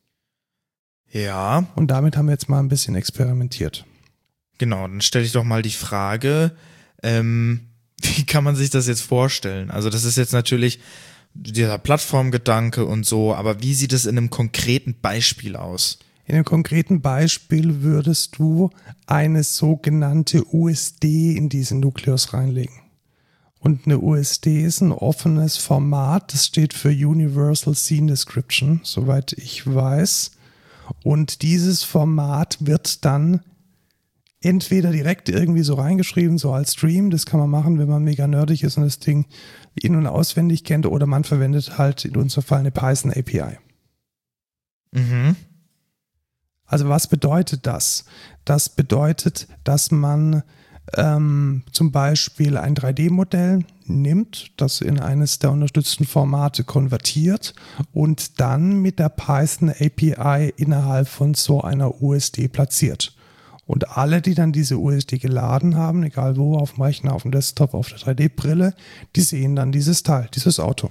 Ja. Und damit haben wir jetzt mal ein bisschen experimentiert. Genau, dann stelle ich doch mal die Frage, wie kann man sich das jetzt vorstellen? Also das ist jetzt natürlich dieser Plattformgedanke und so, aber wie sieht es in einem konkreten Beispiel aus? In einem konkreten Beispiel würdest du eine sogenannte USD in diesen Nukleus reinlegen. Und eine USD ist ein offenes Format, das steht für Universal Scene Description, soweit ich weiß. Und dieses Format wird dann entweder direkt irgendwie so reingeschrieben, so als Stream, das kann man machen, wenn man mega nerdig ist und das Ding in- und auswendig kennt, oder man verwendet halt in unserem Fall eine Python API. Mhm. Also was bedeutet das? Das bedeutet, dass man zum Beispiel ein 3D-Modell nimmt, das in eines der unterstützten Formate konvertiert und dann mit der Python API innerhalb von so einer USD platziert. Und alle, die dann diese USD geladen haben, egal wo, auf dem Rechner, auf dem Desktop, auf der 3D-Brille, die sehen dann dieses Teil, dieses Auto.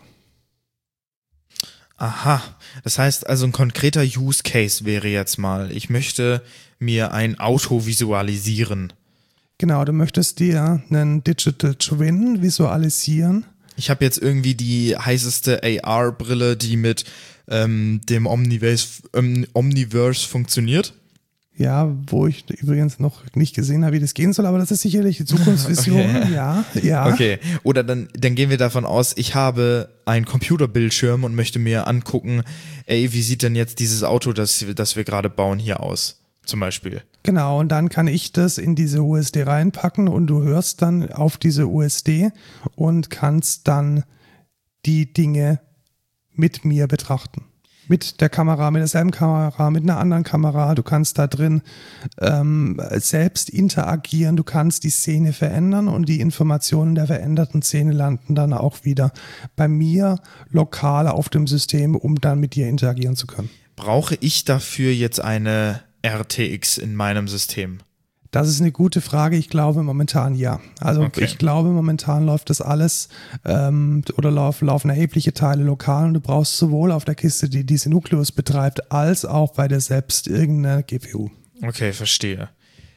Aha, das heißt also ein konkreter Use Case wäre jetzt mal, ich möchte mir ein Auto visualisieren. Genau, du möchtest dir einen Digital Twin visualisieren. Ich habe jetzt irgendwie die heißeste AR-Brille, die mit dem Omniverse funktioniert. Ja, wo ich übrigens noch nicht gesehen habe, wie das gehen soll, aber das ist sicherlich die Zukunftsvision. Okay. Ja. Okay, oder dann gehen wir davon aus, ich habe einen Computerbildschirm und möchte mir angucken, ey, wie sieht denn jetzt dieses Auto, das wir gerade bauen, hier aus, zum Beispiel. Genau, und dann kann ich das in diese USD reinpacken und du hörst dann auf diese USD und kannst dann die Dinge mit mir betrachten. Mit der Kamera, mit derselben Kamera, mit einer anderen Kamera. Du kannst da drin selbst interagieren, du kannst die Szene verändern und die Informationen der veränderten Szene landen dann auch wieder bei mir lokal auf dem System, um dann mit dir interagieren zu können. Brauche ich dafür jetzt eine RTX in meinem System? Das ist eine gute Frage. Ich glaube momentan ja. Also Okay. ich glaube momentan läuft das alles oder laufen erhebliche Teile lokal und du brauchst sowohl auf der Kiste, die diese Nucleus betreibt, als auch bei dir selbst irgendeine GPU. Okay, verstehe.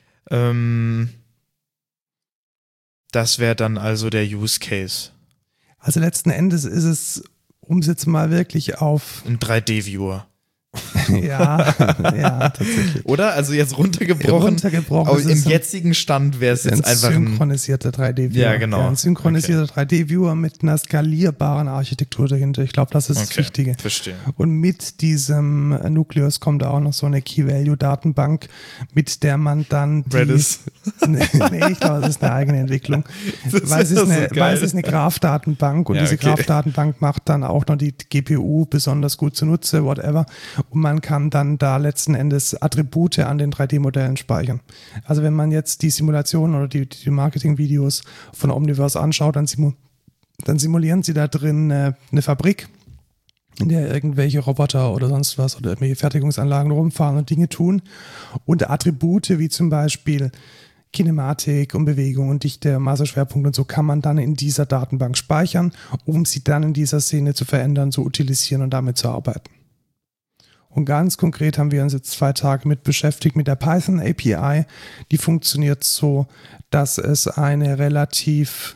Das wäre dann also der Use Case. Also letzten Endes ist es, um es jetzt mal wirklich auf Ein 3D-Viewer. ja, tatsächlich. Oder? Also jetzt runtergebrochen. Runtergebrochen Aber ist im es jetzigen Stand wäre es jetzt einfach ein. synchronisierter 3D-Viewer. Ja, genau. Ein synchronisierter 3D-Viewer mit einer skalierbaren Architektur dahinter. Ich glaube, das ist das Okay, Wichtige. verstehe. Und mit diesem Nucleus kommt auch noch so eine Key-Value-Datenbank, mit der man dann die... Redis. nee, ich glaube, das ist eine eigene Entwicklung. Das Weil es wär ist so eine, geil. weil es ist eine Graph-Datenbank und Ja, diese okay. Graph-Datenbank macht dann auch noch die GPU besonders gut zunutze, whatever. Und man kann dann da letzten Endes Attribute an den 3D-Modellen speichern. Also wenn man jetzt die Simulationen oder die Marketing-Videos von Omniverse anschaut, dann simulieren sie da drin eine Fabrik, in der irgendwelche Roboter oder sonst was oder irgendwelche Fertigungsanlagen rumfahren und Dinge tun. Und Attribute wie zum Beispiel Kinematik und Bewegung und Dichte, Maßeschwerpunkt und so kann man dann in dieser Datenbank speichern, um sie dann in dieser Szene zu verändern, zu utilisieren und damit zu arbeiten. Und ganz konkret haben wir uns jetzt 2 Tage mit beschäftigt mit der Python API. Die funktioniert so, dass es eine relativ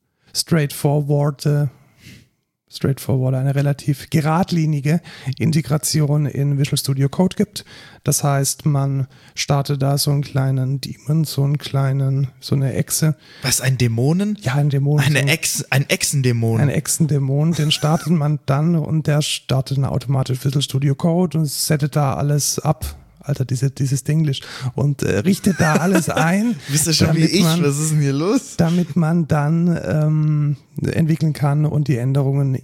eine relativ geradlinige Integration in Visual Studio Code gibt. Das heißt, man startet da so einen kleinen Daemon, so eine Echse. Was, ein Dämonen? Ja, ein Dämon. Ein Echsendämon. Ein Echsendämon, den startet man dann und der startet dann automatisch Visual Studio Code und settet da alles ab. Alter, dieses Denglisch. Und richtet da alles ein. Bist du schon wie ich? Was ist denn hier los? Damit man dann entwickeln kann und die Änderungen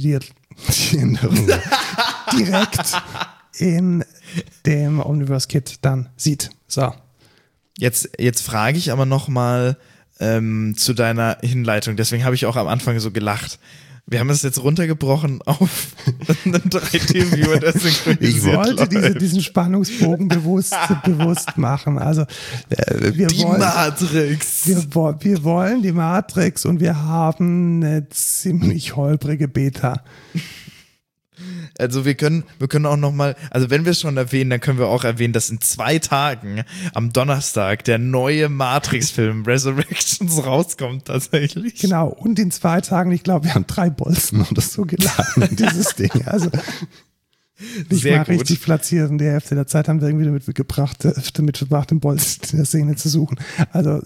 direkt in dem Omniverse Kit dann sieht. So. Jetzt frage ich aber nochmal zu deiner Hinleitung. Deswegen habe ich auch am Anfang so gelacht. Wir haben es jetzt runtergebrochen auf einen 3D-Viewer, der synchronisiert Ich wollte läuft. diesen Spannungsbogen bewusst machen. Also wir wollen Matrix. Wir wollen die Matrix und wir haben eine ziemlich holprige Beta. Also wir können auch nochmal, also wenn wir es schon erwähnen, dann können wir auch erwähnen, dass in 2 Tagen am Donnerstag der neue Matrix-Film Resurrections rauskommt tatsächlich. Genau, und in 2 Tagen, ich glaube, wir haben 3 Bolzen oder so geladen in dieses Ding. Also nicht Sehr mal gut. richtig platziert. In der Hälfte der Zeit haben wir irgendwie damit verbracht, den Bolzen in der Szene zu suchen. Also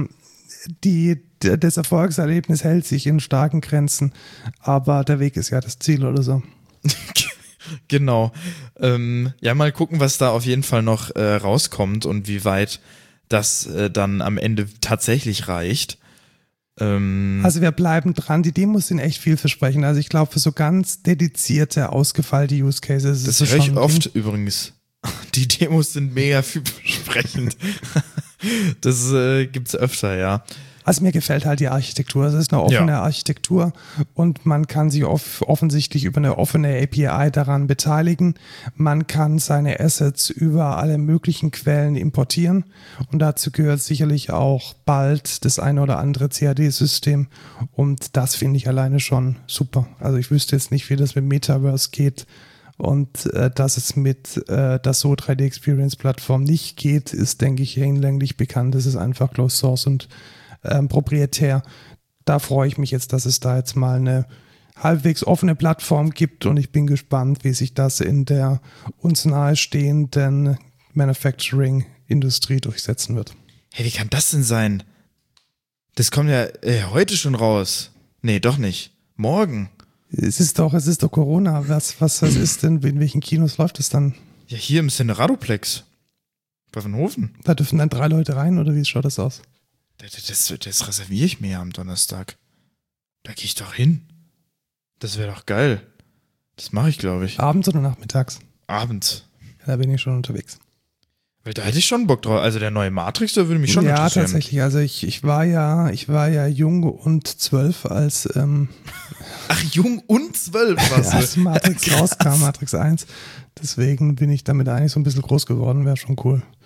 das Erfolgserlebnis hält sich in starken Grenzen, aber der Weg ist ja das Ziel oder so. Genau. Ja, mal gucken, was da auf jeden Fall noch rauskommt und wie weit das dann am Ende tatsächlich reicht. Also wir bleiben dran. Die Demos sind echt vielversprechend. Also ich glaube, für so ganz dedizierte, ausgefeilte Use Cases Das ist es höre ich schon oft übrigens. Die Demos sind mega vielversprechend. Das gibt's öfter, ja. Also mir gefällt halt die Architektur. Es ist eine offene Architektur und man kann sich offensichtlich über eine offene API daran beteiligen. Man kann seine Assets über alle möglichen Quellen importieren und dazu gehört sicherlich auch bald das eine oder andere CAD-System und das finde ich alleine schon super. Also ich wüsste jetzt nicht, wie das mit Metaverse geht. Und dass es mit der So 3D Experience Plattform nicht geht, ist, denke ich, hinlänglich bekannt. Es ist einfach Closed Source und proprietär. Da freue ich mich jetzt, dass es da jetzt mal eine halbwegs offene Plattform gibt und ich bin gespannt, wie sich das in der uns nahestehenden Manufacturing-Industrie durchsetzen wird. Hey, wie kann das denn sein? Das kommt ja heute schon raus. Nee, doch nicht. Morgen. Es ist doch Corona. Was ist denn, in welchen Kinos läuft es dann? Ja, hier im Cineradoplex. Bei Vanhofen. Da dürfen dann 3 Leute rein oder wie schaut das aus? Das reserviere ich mir am Donnerstag. Da gehe ich doch hin. Das wäre doch geil. Das mache ich, glaube ich. Abends oder nachmittags? Abends. Ja, da bin ich schon unterwegs. Weil da hätte ich schon Bock drauf. Also der neue Matrix, da würde mich schon interessieren. Ja, tatsächlich. Also ich war ja jung und 12, als Ach, jung und 12 warst du. als Matrix rauskam, Matrix 1. Deswegen bin ich damit eigentlich so ein bisschen groß geworden. Wäre schon cool.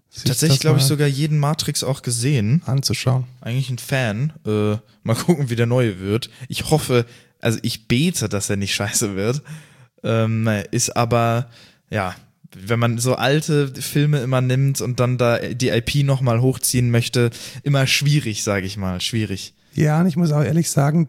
Tatsächlich, glaube ich, sogar jeden Matrix auch gesehen. Anzuschauen. Eigentlich ein Fan. Mal gucken, wie der neue wird. Ich hoffe, also ich bete, dass er nicht scheiße wird. Ist aber, ja, wenn man so alte Filme immer nimmt und dann da die IP nochmal hochziehen möchte, immer schwierig, sage ich mal. Schwierig. Ja, und ich muss auch ehrlich sagen,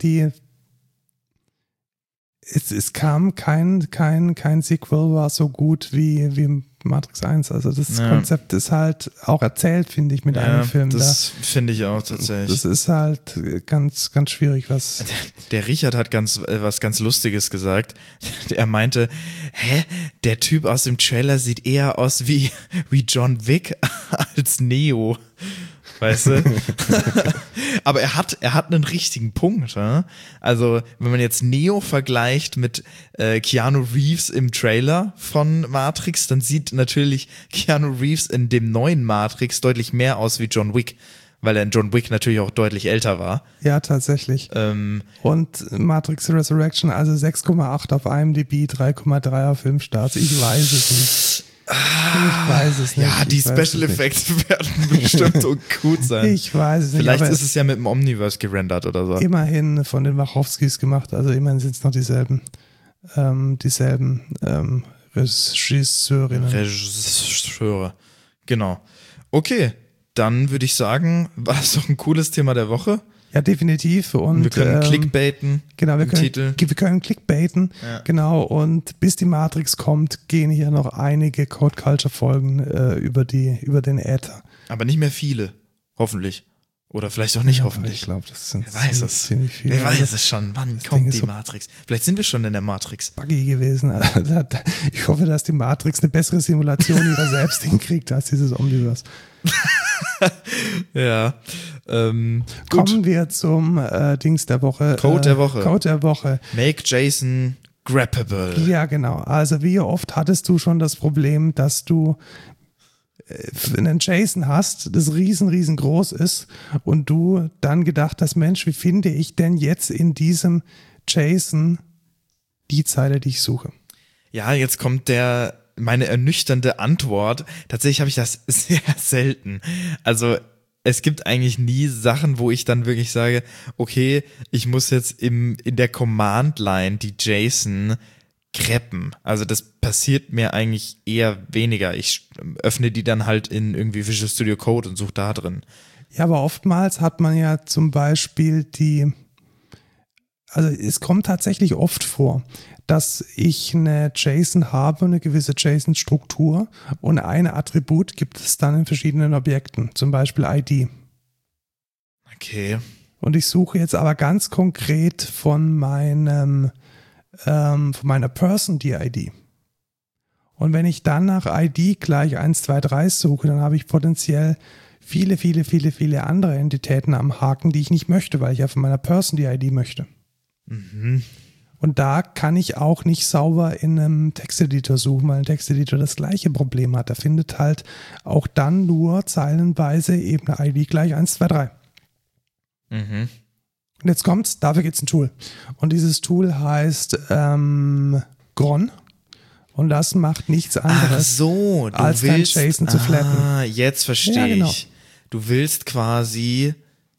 es kam kein Sequel, war so gut wie Matrix 1. Also das Konzept ist halt auch erzählt, finde ich, mit einem Film. Das finde ich auch tatsächlich. Das ist halt ganz, ganz schwierig, was. Der Richard hat was ganz Lustiges gesagt. Er meinte, der Typ aus dem Trailer sieht eher aus wie John Wick als Neo. Weißt du? Aber er hat einen richtigen Punkt. Ja? Also, wenn man jetzt Neo vergleicht mit Keanu Reeves im Trailer von Matrix, dann sieht natürlich Keanu Reeves in dem neuen Matrix deutlich mehr aus wie John Wick, weil er in John Wick natürlich auch deutlich älter war. Ja, tatsächlich. Und Matrix Resurrection, also 6,8 auf IMDb, 3,3 auf Filmstarts. Ich weiß es nicht. Ich weiß es nicht. Ja, die Special Effects werden bestimmt so gut sein. Ich weiß es nicht. Vielleicht ist es ja mit dem Omniverse gerendert oder so. Immerhin von den Wachowskis gemacht, also immerhin sind es noch dieselben Regisseure. Genau. Okay, dann würde ich sagen, war das doch ein cooles Thema der Woche. Ja, definitiv. Und wir können clickbaiten. Genau, wir Titel. können clickbaiten. Ja. Genau, und bis die Matrix kommt, gehen hier noch einige Code Culture Folgen über den Äther. Aber nicht mehr viele, hoffentlich. Oder vielleicht auch nicht, hoffentlich. Ich glaube, das sind ziemlich viele. Wer weiß es schon, wann kommt die Matrix? Vielleicht sind wir schon in der Matrix. Buggy gewesen. Ich hoffe, dass die Matrix eine bessere Simulation ihrer selbst hinkriegt als dieses Omniverse. Ja. Kommen wir zum Dings der Woche. Code der Woche. Code der Woche. Make JSON grabbable. Ja, genau. Also wie oft hattest du schon das Problem, dass du einen JSON hast, das riesengroß ist und du dann gedacht hast, Mensch, wie finde ich denn jetzt in diesem JSON die Zeile, die ich suche? Ja, jetzt kommt meine ernüchternde Antwort. Tatsächlich habe ich das sehr selten. Also es gibt eigentlich nie Sachen, wo ich dann wirklich sage, okay, ich muss jetzt in der Command-Line die JSON greppen. Also das passiert mir eigentlich eher weniger. Ich öffne die dann halt in irgendwie Visual Studio Code und suche da drin. Ja, aber oftmals hat man ja zum Beispiel also es kommt tatsächlich oft vor, dass ich eine JSON habe, eine gewisse JSON-Struktur und ein Attribut gibt es dann in verschiedenen Objekten, zum Beispiel ID. Okay. Und ich suche jetzt aber ganz konkret von meiner Person die ID. Und wenn ich dann nach ID gleich 1, 2, 3 suche, dann habe ich potenziell viele andere Entitäten am Haken, die ich nicht möchte, weil ich ja von meiner Person die ID möchte. Mhm. Und da kann ich auch nicht sauber in einem Texteditor suchen, weil ein Texteditor das gleiche Problem hat. Er findet halt auch dann nur zeilenweise eben eine ID gleich 1, 2, 3. Mhm. Und jetzt kommt's, dafür gibt's ein Tool. Und dieses Tool heißt Gron. Und das macht nichts anderes, als dein JSON zu flatten. Jetzt verstehe ich. Genau. Du willst quasi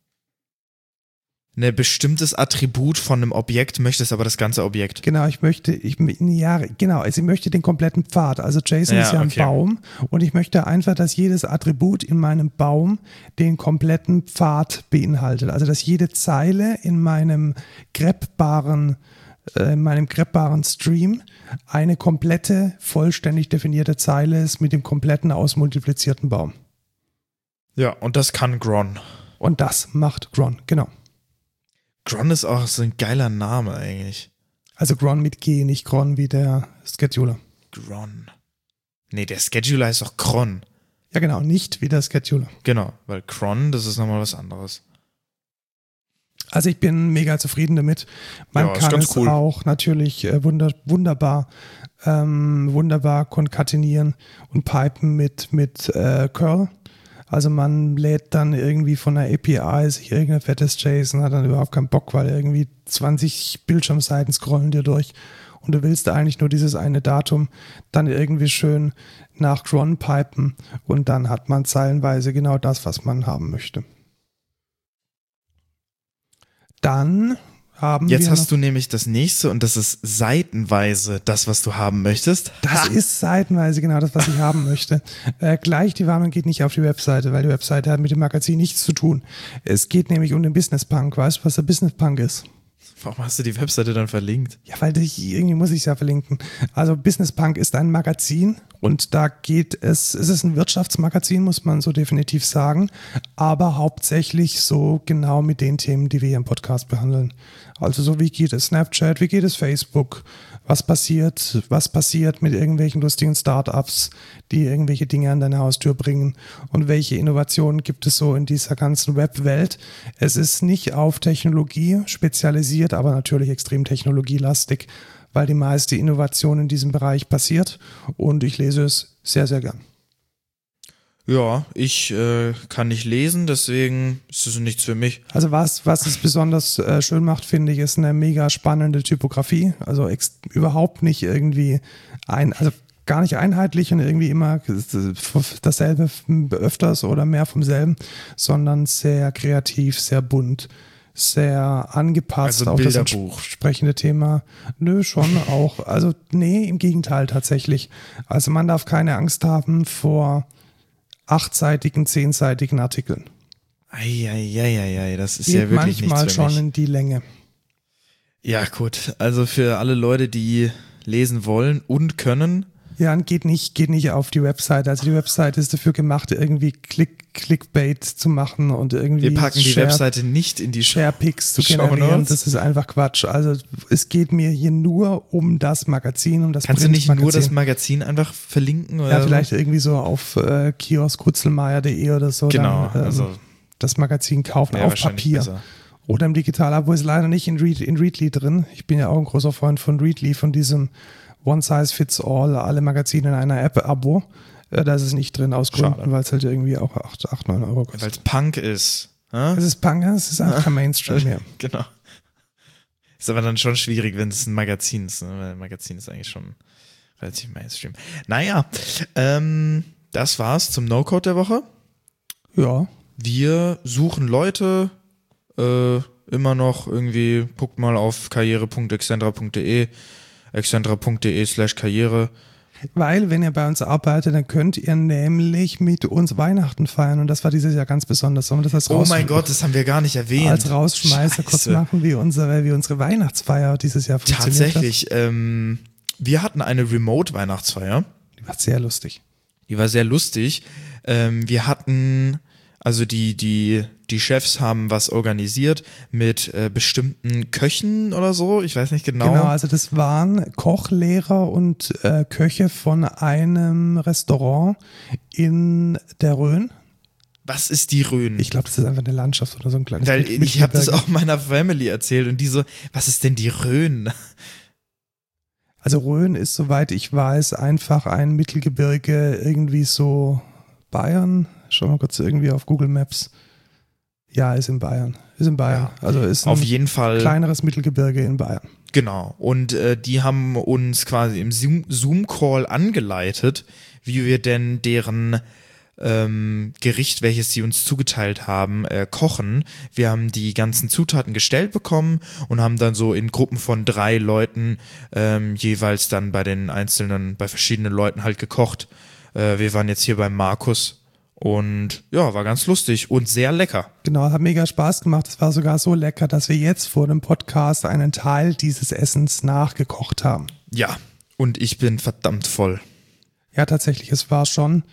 ein bestimmtes Attribut von einem Objekt, möchtest aber das ganze Objekt. Genau, ich möchte den kompletten Pfad. Also JSON ist ja ein Baum und ich möchte einfach, dass jedes Attribut in meinem Baum den kompletten Pfad beinhaltet. Also dass jede Zeile in meinem greppbaren Stream eine komplette, vollständig definierte Zeile ist mit dem kompletten ausmultiplizierten Baum. Ja, und das kann Gron. Und das macht Gron, genau. Gron ist auch so ein geiler Name eigentlich. Also Gron mit G, nicht Gron wie der Scheduler. Gron. Nee, der Scheduler heißt doch Cron. Ja genau, nicht wie der Scheduler. Genau, weil Cron, das ist nochmal was anderes. Also ich bin mega zufrieden damit. Man kann es auch natürlich wunderbar konkatenieren und pipen mit Curl. Also man lädt dann irgendwie von der API sich irgendein fettes JSON, hat dann überhaupt keinen Bock, weil irgendwie 20 Bildschirmseiten scrollen dir durch und du willst eigentlich nur dieses eine Datum dann irgendwie schön nach Cron pipen und dann hat man zeilenweise genau das, was man haben möchte. Dann haben Jetzt wir hast du nämlich das nächste und das ist seitenweise das, was du haben möchtest. Das ist seitenweise genau das, was ich haben möchte. Gleich die Warnung geht nicht auf die Webseite, weil die Webseite hat mit dem Magazin nichts zu tun. Es geht nämlich um den Business Punk. Weißt du, was der Business Punk ist? Warum hast du die Webseite dann verlinkt? Ja, weil irgendwie muss ich es ja verlinken. Also Business Punk ist ein Magazin und da geht es ist ein Wirtschaftsmagazin, muss man so definitiv sagen, aber hauptsächlich so genau mit den Themen, die wir hier im Podcast behandeln. Also so wie geht es Snapchat, wie geht es Facebook, was passiert mit irgendwelchen lustigen Startups, die irgendwelche Dinge an deine Haustür bringen und welche Innovationen gibt es so in dieser ganzen Webwelt. Es ist nicht auf Technologie spezialisiert, aber natürlich extrem technologielastig, weil die meiste Innovation in diesem Bereich passiert und ich lese es sehr, sehr gern. Ja, ich kann nicht lesen, deswegen ist es nichts für mich. Also was es besonders schön macht, finde ich, ist eine mega spannende Typografie. Also überhaupt nicht irgendwie also gar nicht einheitlich und irgendwie immer dasselbe öfters oder mehr vom selben, sondern sehr kreativ, sehr bunt, sehr angepasst Also auf das Bilderbuch. entsprechende Thema. Nö, schon auch. Also nee, im Gegenteil tatsächlich. Also man darf keine Angst haben vor 8-seitigen, 10-seitigen Artikeln. Eieieiei, das ist Geht ja wirklich manchmal nichts für mich. schon in die Länge. Ja gut, also für alle Leute, die lesen wollen und können. Ja, und geht nicht auf die Webseite. Also die Webseite ist dafür gemacht, irgendwie Clickbait zu machen und irgendwie Wir packen die Webseite nicht in die Sharepics zu Shownotes. generieren. Das ist einfach Quatsch. Also es geht mir hier nur um das Magazin, um das Kannst du nicht Printmagazin. nur das Magazin einfach verlinken? Oder Ja, vielleicht irgendwie so auf kioskkutzelmeier.de oder so. Genau, dann, also das Magazin kaufen wäre auf wahrscheinlich Papier. besser. Oder im Digital-Abo ist leider nicht in Readly drin. Ich bin ja auch ein großer Freund von Readly, von diesem One-Size-Fits-All, alle Magazine in einer App-Abo. Da ist es nicht drin, aus Gründen, weil es halt irgendwie auch 8, 9 Euro kostet. Weil es Punk ist. Hä? Es ist Punk, es ist einfach kein Mainstream mehr. Genau. Ist aber dann schon schwierig, wenn es ein Magazin ist. Ne? Weil ein Magazin ist eigentlich schon relativ Mainstream. Naja, das war's zum No-Code der Woche. Ja. Wir suchen Leute, immer noch irgendwie, guckt mal auf karriere.excentra.de, excentra.de/karriere. Weil, wenn ihr bei uns arbeitet, dann könnt ihr nämlich mit uns Weihnachten feiern. Und das war dieses Jahr ganz besonders. Sollen wir das als Oh mein Gott, das haben wir gar nicht erwähnt. Als Rausschmeißer kurz machen, wie unsere Weihnachtsfeier dieses Jahr funktioniert Tatsächlich, wir hatten eine Remote-Weihnachtsfeier. Die war sehr lustig. Die war sehr lustig. Wir hatten, also die Chefs haben was organisiert mit bestimmten Köchen oder so. Ich weiß nicht genau. Genau, also das waren Kochlehrer und Köche von einem Restaurant in der Rhön. Was ist die Rhön? Ich glaube, das ist einfach eine Landschaft oder so ein kleines Weil ich habe das auch meiner Family erzählt und die so, was ist denn die Rhön? Also Rhön ist, soweit ich weiß, einfach ein Mittelgebirge, irgendwie so Bayern. Schau mal kurz irgendwie auf Google Maps. Ja, ist in Bayern. Ja. Also ist auf jeden Fall kleineres Mittelgebirge in Bayern. Genau. Und die haben uns quasi im Zoom-Call angeleitet, wie wir denn deren Gericht, welches sie uns zugeteilt haben, kochen. Wir haben die ganzen Zutaten gestellt bekommen und haben dann so in Gruppen von 3 Leuten jeweils dann bei verschiedenen Leuten halt gekocht. Wir waren jetzt hier beim Markus und ja, war ganz lustig und sehr lecker. Genau, hat mega Spaß gemacht. Es war sogar so lecker, dass wir jetzt vor dem Podcast einen Teil dieses Essens nachgekocht haben. Ja, und ich bin verdammt voll. Ja, tatsächlich, es war schon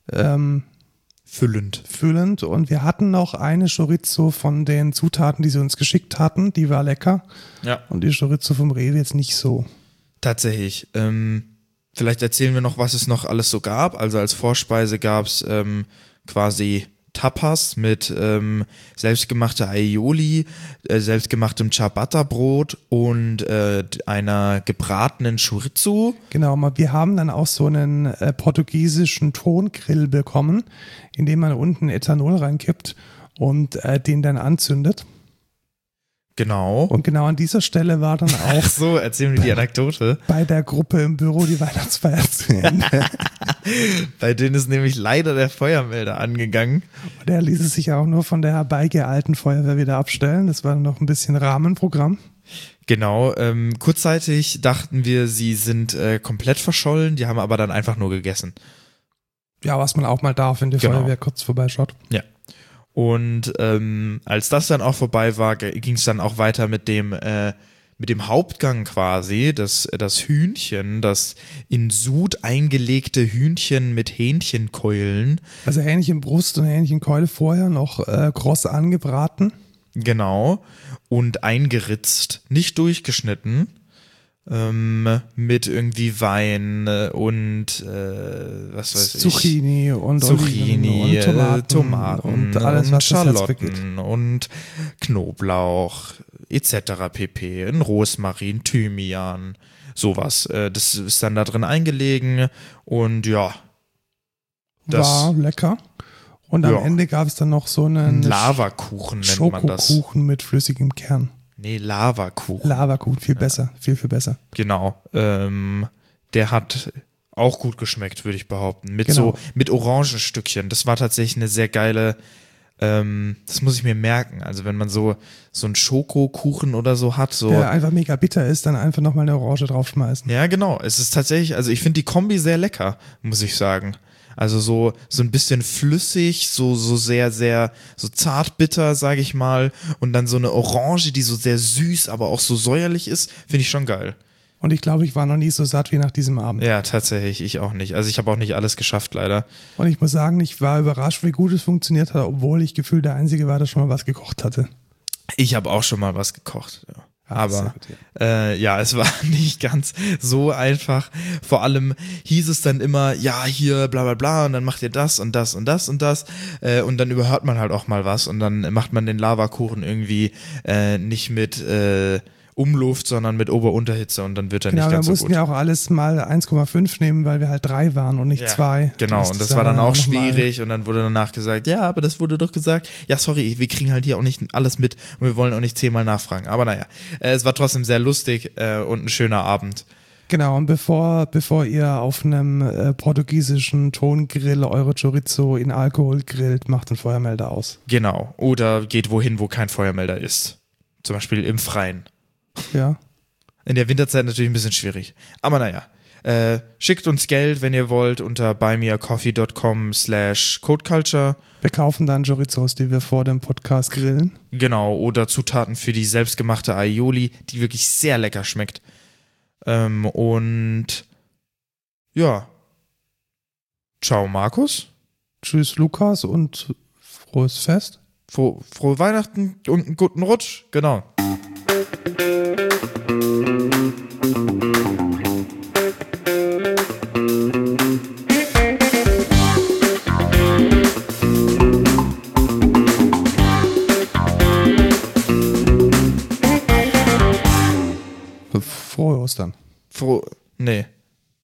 füllend und wir hatten noch eine Chorizo von den Zutaten, die sie uns geschickt hatten, die war lecker. Ja. Und die Chorizo vom Rewe jetzt nicht so. Tatsächlich. Vielleicht erzählen wir noch, was es noch alles so gab. Also als Vorspeise gab es quasi Tapas mit selbstgemachter Aioli, selbstgemachtem Ciabatta-Brot und einer gebratenen Chorizo. Genau, wir haben dann auch so einen portugiesischen Tongrill bekommen, in dem man unten Ethanol reinkippt und den dann anzündet. Genau. Und genau an dieser Stelle war dann auch Ach so, erzähl mir die Anekdote. bei der Gruppe im Büro die Weihnachtsfeier zu Ende. Bei denen ist nämlich leider der Feuermelder angegangen. Und er ließ es sich auch nur von der herbeigeeilten Feuerwehr wieder abstellen. Das war noch ein bisschen Rahmenprogramm. Genau, kurzzeitig dachten wir, sie sind komplett verschollen, die haben aber dann einfach nur gegessen. Ja, was man auch mal darf, wenn die Genau. Feuerwehr kurz vorbeischaut. Ja. Und als das dann auch vorbei war, ging es dann auch weiter mit dem Hauptgang quasi, das Hühnchen, das in Sud eingelegte Hühnchen mit Hähnchenkeulen. Also Hähnchenbrust und Hähnchenkeule vorher noch kross angebraten. Genau. Und eingeritzt, nicht durchgeschnitten. Mit irgendwie Wein und was weiß Zucchini und Zucchini, Oliven und Tomaten und alles, was das Herz begeht. Schalotten und Knoblauch etc. pp. Ein Rosmarin, Thymian, sowas. Das ist dann da drin eingelegen und ja. War lecker. Und am Ende gab es dann noch so einen Lavakuchen nennt man das. Schokokuchen mit flüssigem Kern. Nee, Lavakuchen. Lavakuchen, viel besser, viel besser. Genau. Der hat auch gut geschmeckt, würde ich behaupten. Genau. Mit Orangenstückchen. Das war tatsächlich eine sehr geile, das muss ich mir merken. Also wenn man so einen Schokokuchen oder so hat, so. Der einfach mega bitter ist, dann einfach nochmal eine Orange draufschmeißen. Ja, genau. Es ist tatsächlich, also ich finde die Kombi sehr lecker, muss ich sagen. Also so ein bisschen flüssig, so sehr, sehr, so zartbitter, sage ich mal. Und dann so eine Orange, die so sehr süß, aber auch so säuerlich ist, finde ich schon geil. Und ich glaube, ich war noch nie so satt wie nach diesem Abend. Ja, tatsächlich, ich auch nicht. Also ich habe auch nicht alles geschafft, leider. Und ich muss sagen, ich war überrascht, wie gut es funktioniert hat, obwohl ich gefühlt der Einzige war, der schon mal was gekocht hatte. Ich habe auch schon mal was gekocht, ja. Aber gut, ja. ja, es war nicht ganz so einfach. Vor allem hieß es dann immer, ja, hier bla bla bla und dann macht ihr das und das und das und das und dann überhört man halt auch mal was und dann macht man den Lavakuchen irgendwie nicht mit Umluft, sondern mit Ober-Unterhitze und dann wird er nicht ganz so gut. Wir mussten ja auch alles mal 1,5 nehmen, weil wir halt 3 waren und nicht 2. Genau, und das war dann auch schwierig und dann wurde danach gesagt, ja, aber das wurde doch gesagt, ja, sorry, wir kriegen halt hier auch nicht alles mit und wir wollen auch nicht 10-mal nachfragen. Aber naja, es war trotzdem sehr lustig und ein schöner Abend. Genau, und bevor ihr auf einem portugiesischen Tongrill eure Chorizo in Alkohol grillt, macht den Feuermelder aus. Genau, oder geht wohin, wo kein Feuermelder ist. Zum Beispiel im Freien. Ja. In der Winterzeit natürlich ein bisschen schwierig. Aber naja, schickt uns Geld, wenn ihr wollt, unter buymeacoffee.com/codeculture. Wir kaufen dann Chorizos, die wir vor dem Podcast grillen. Genau, oder Zutaten für die selbstgemachte Aioli, die wirklich sehr lecker schmeckt. Und ja. Ciao, Markus. Tschüss, Lukas, und frohes Fest. Frohe Weihnachten und einen guten Rutsch. Genau. Frohe Ostern. Nee.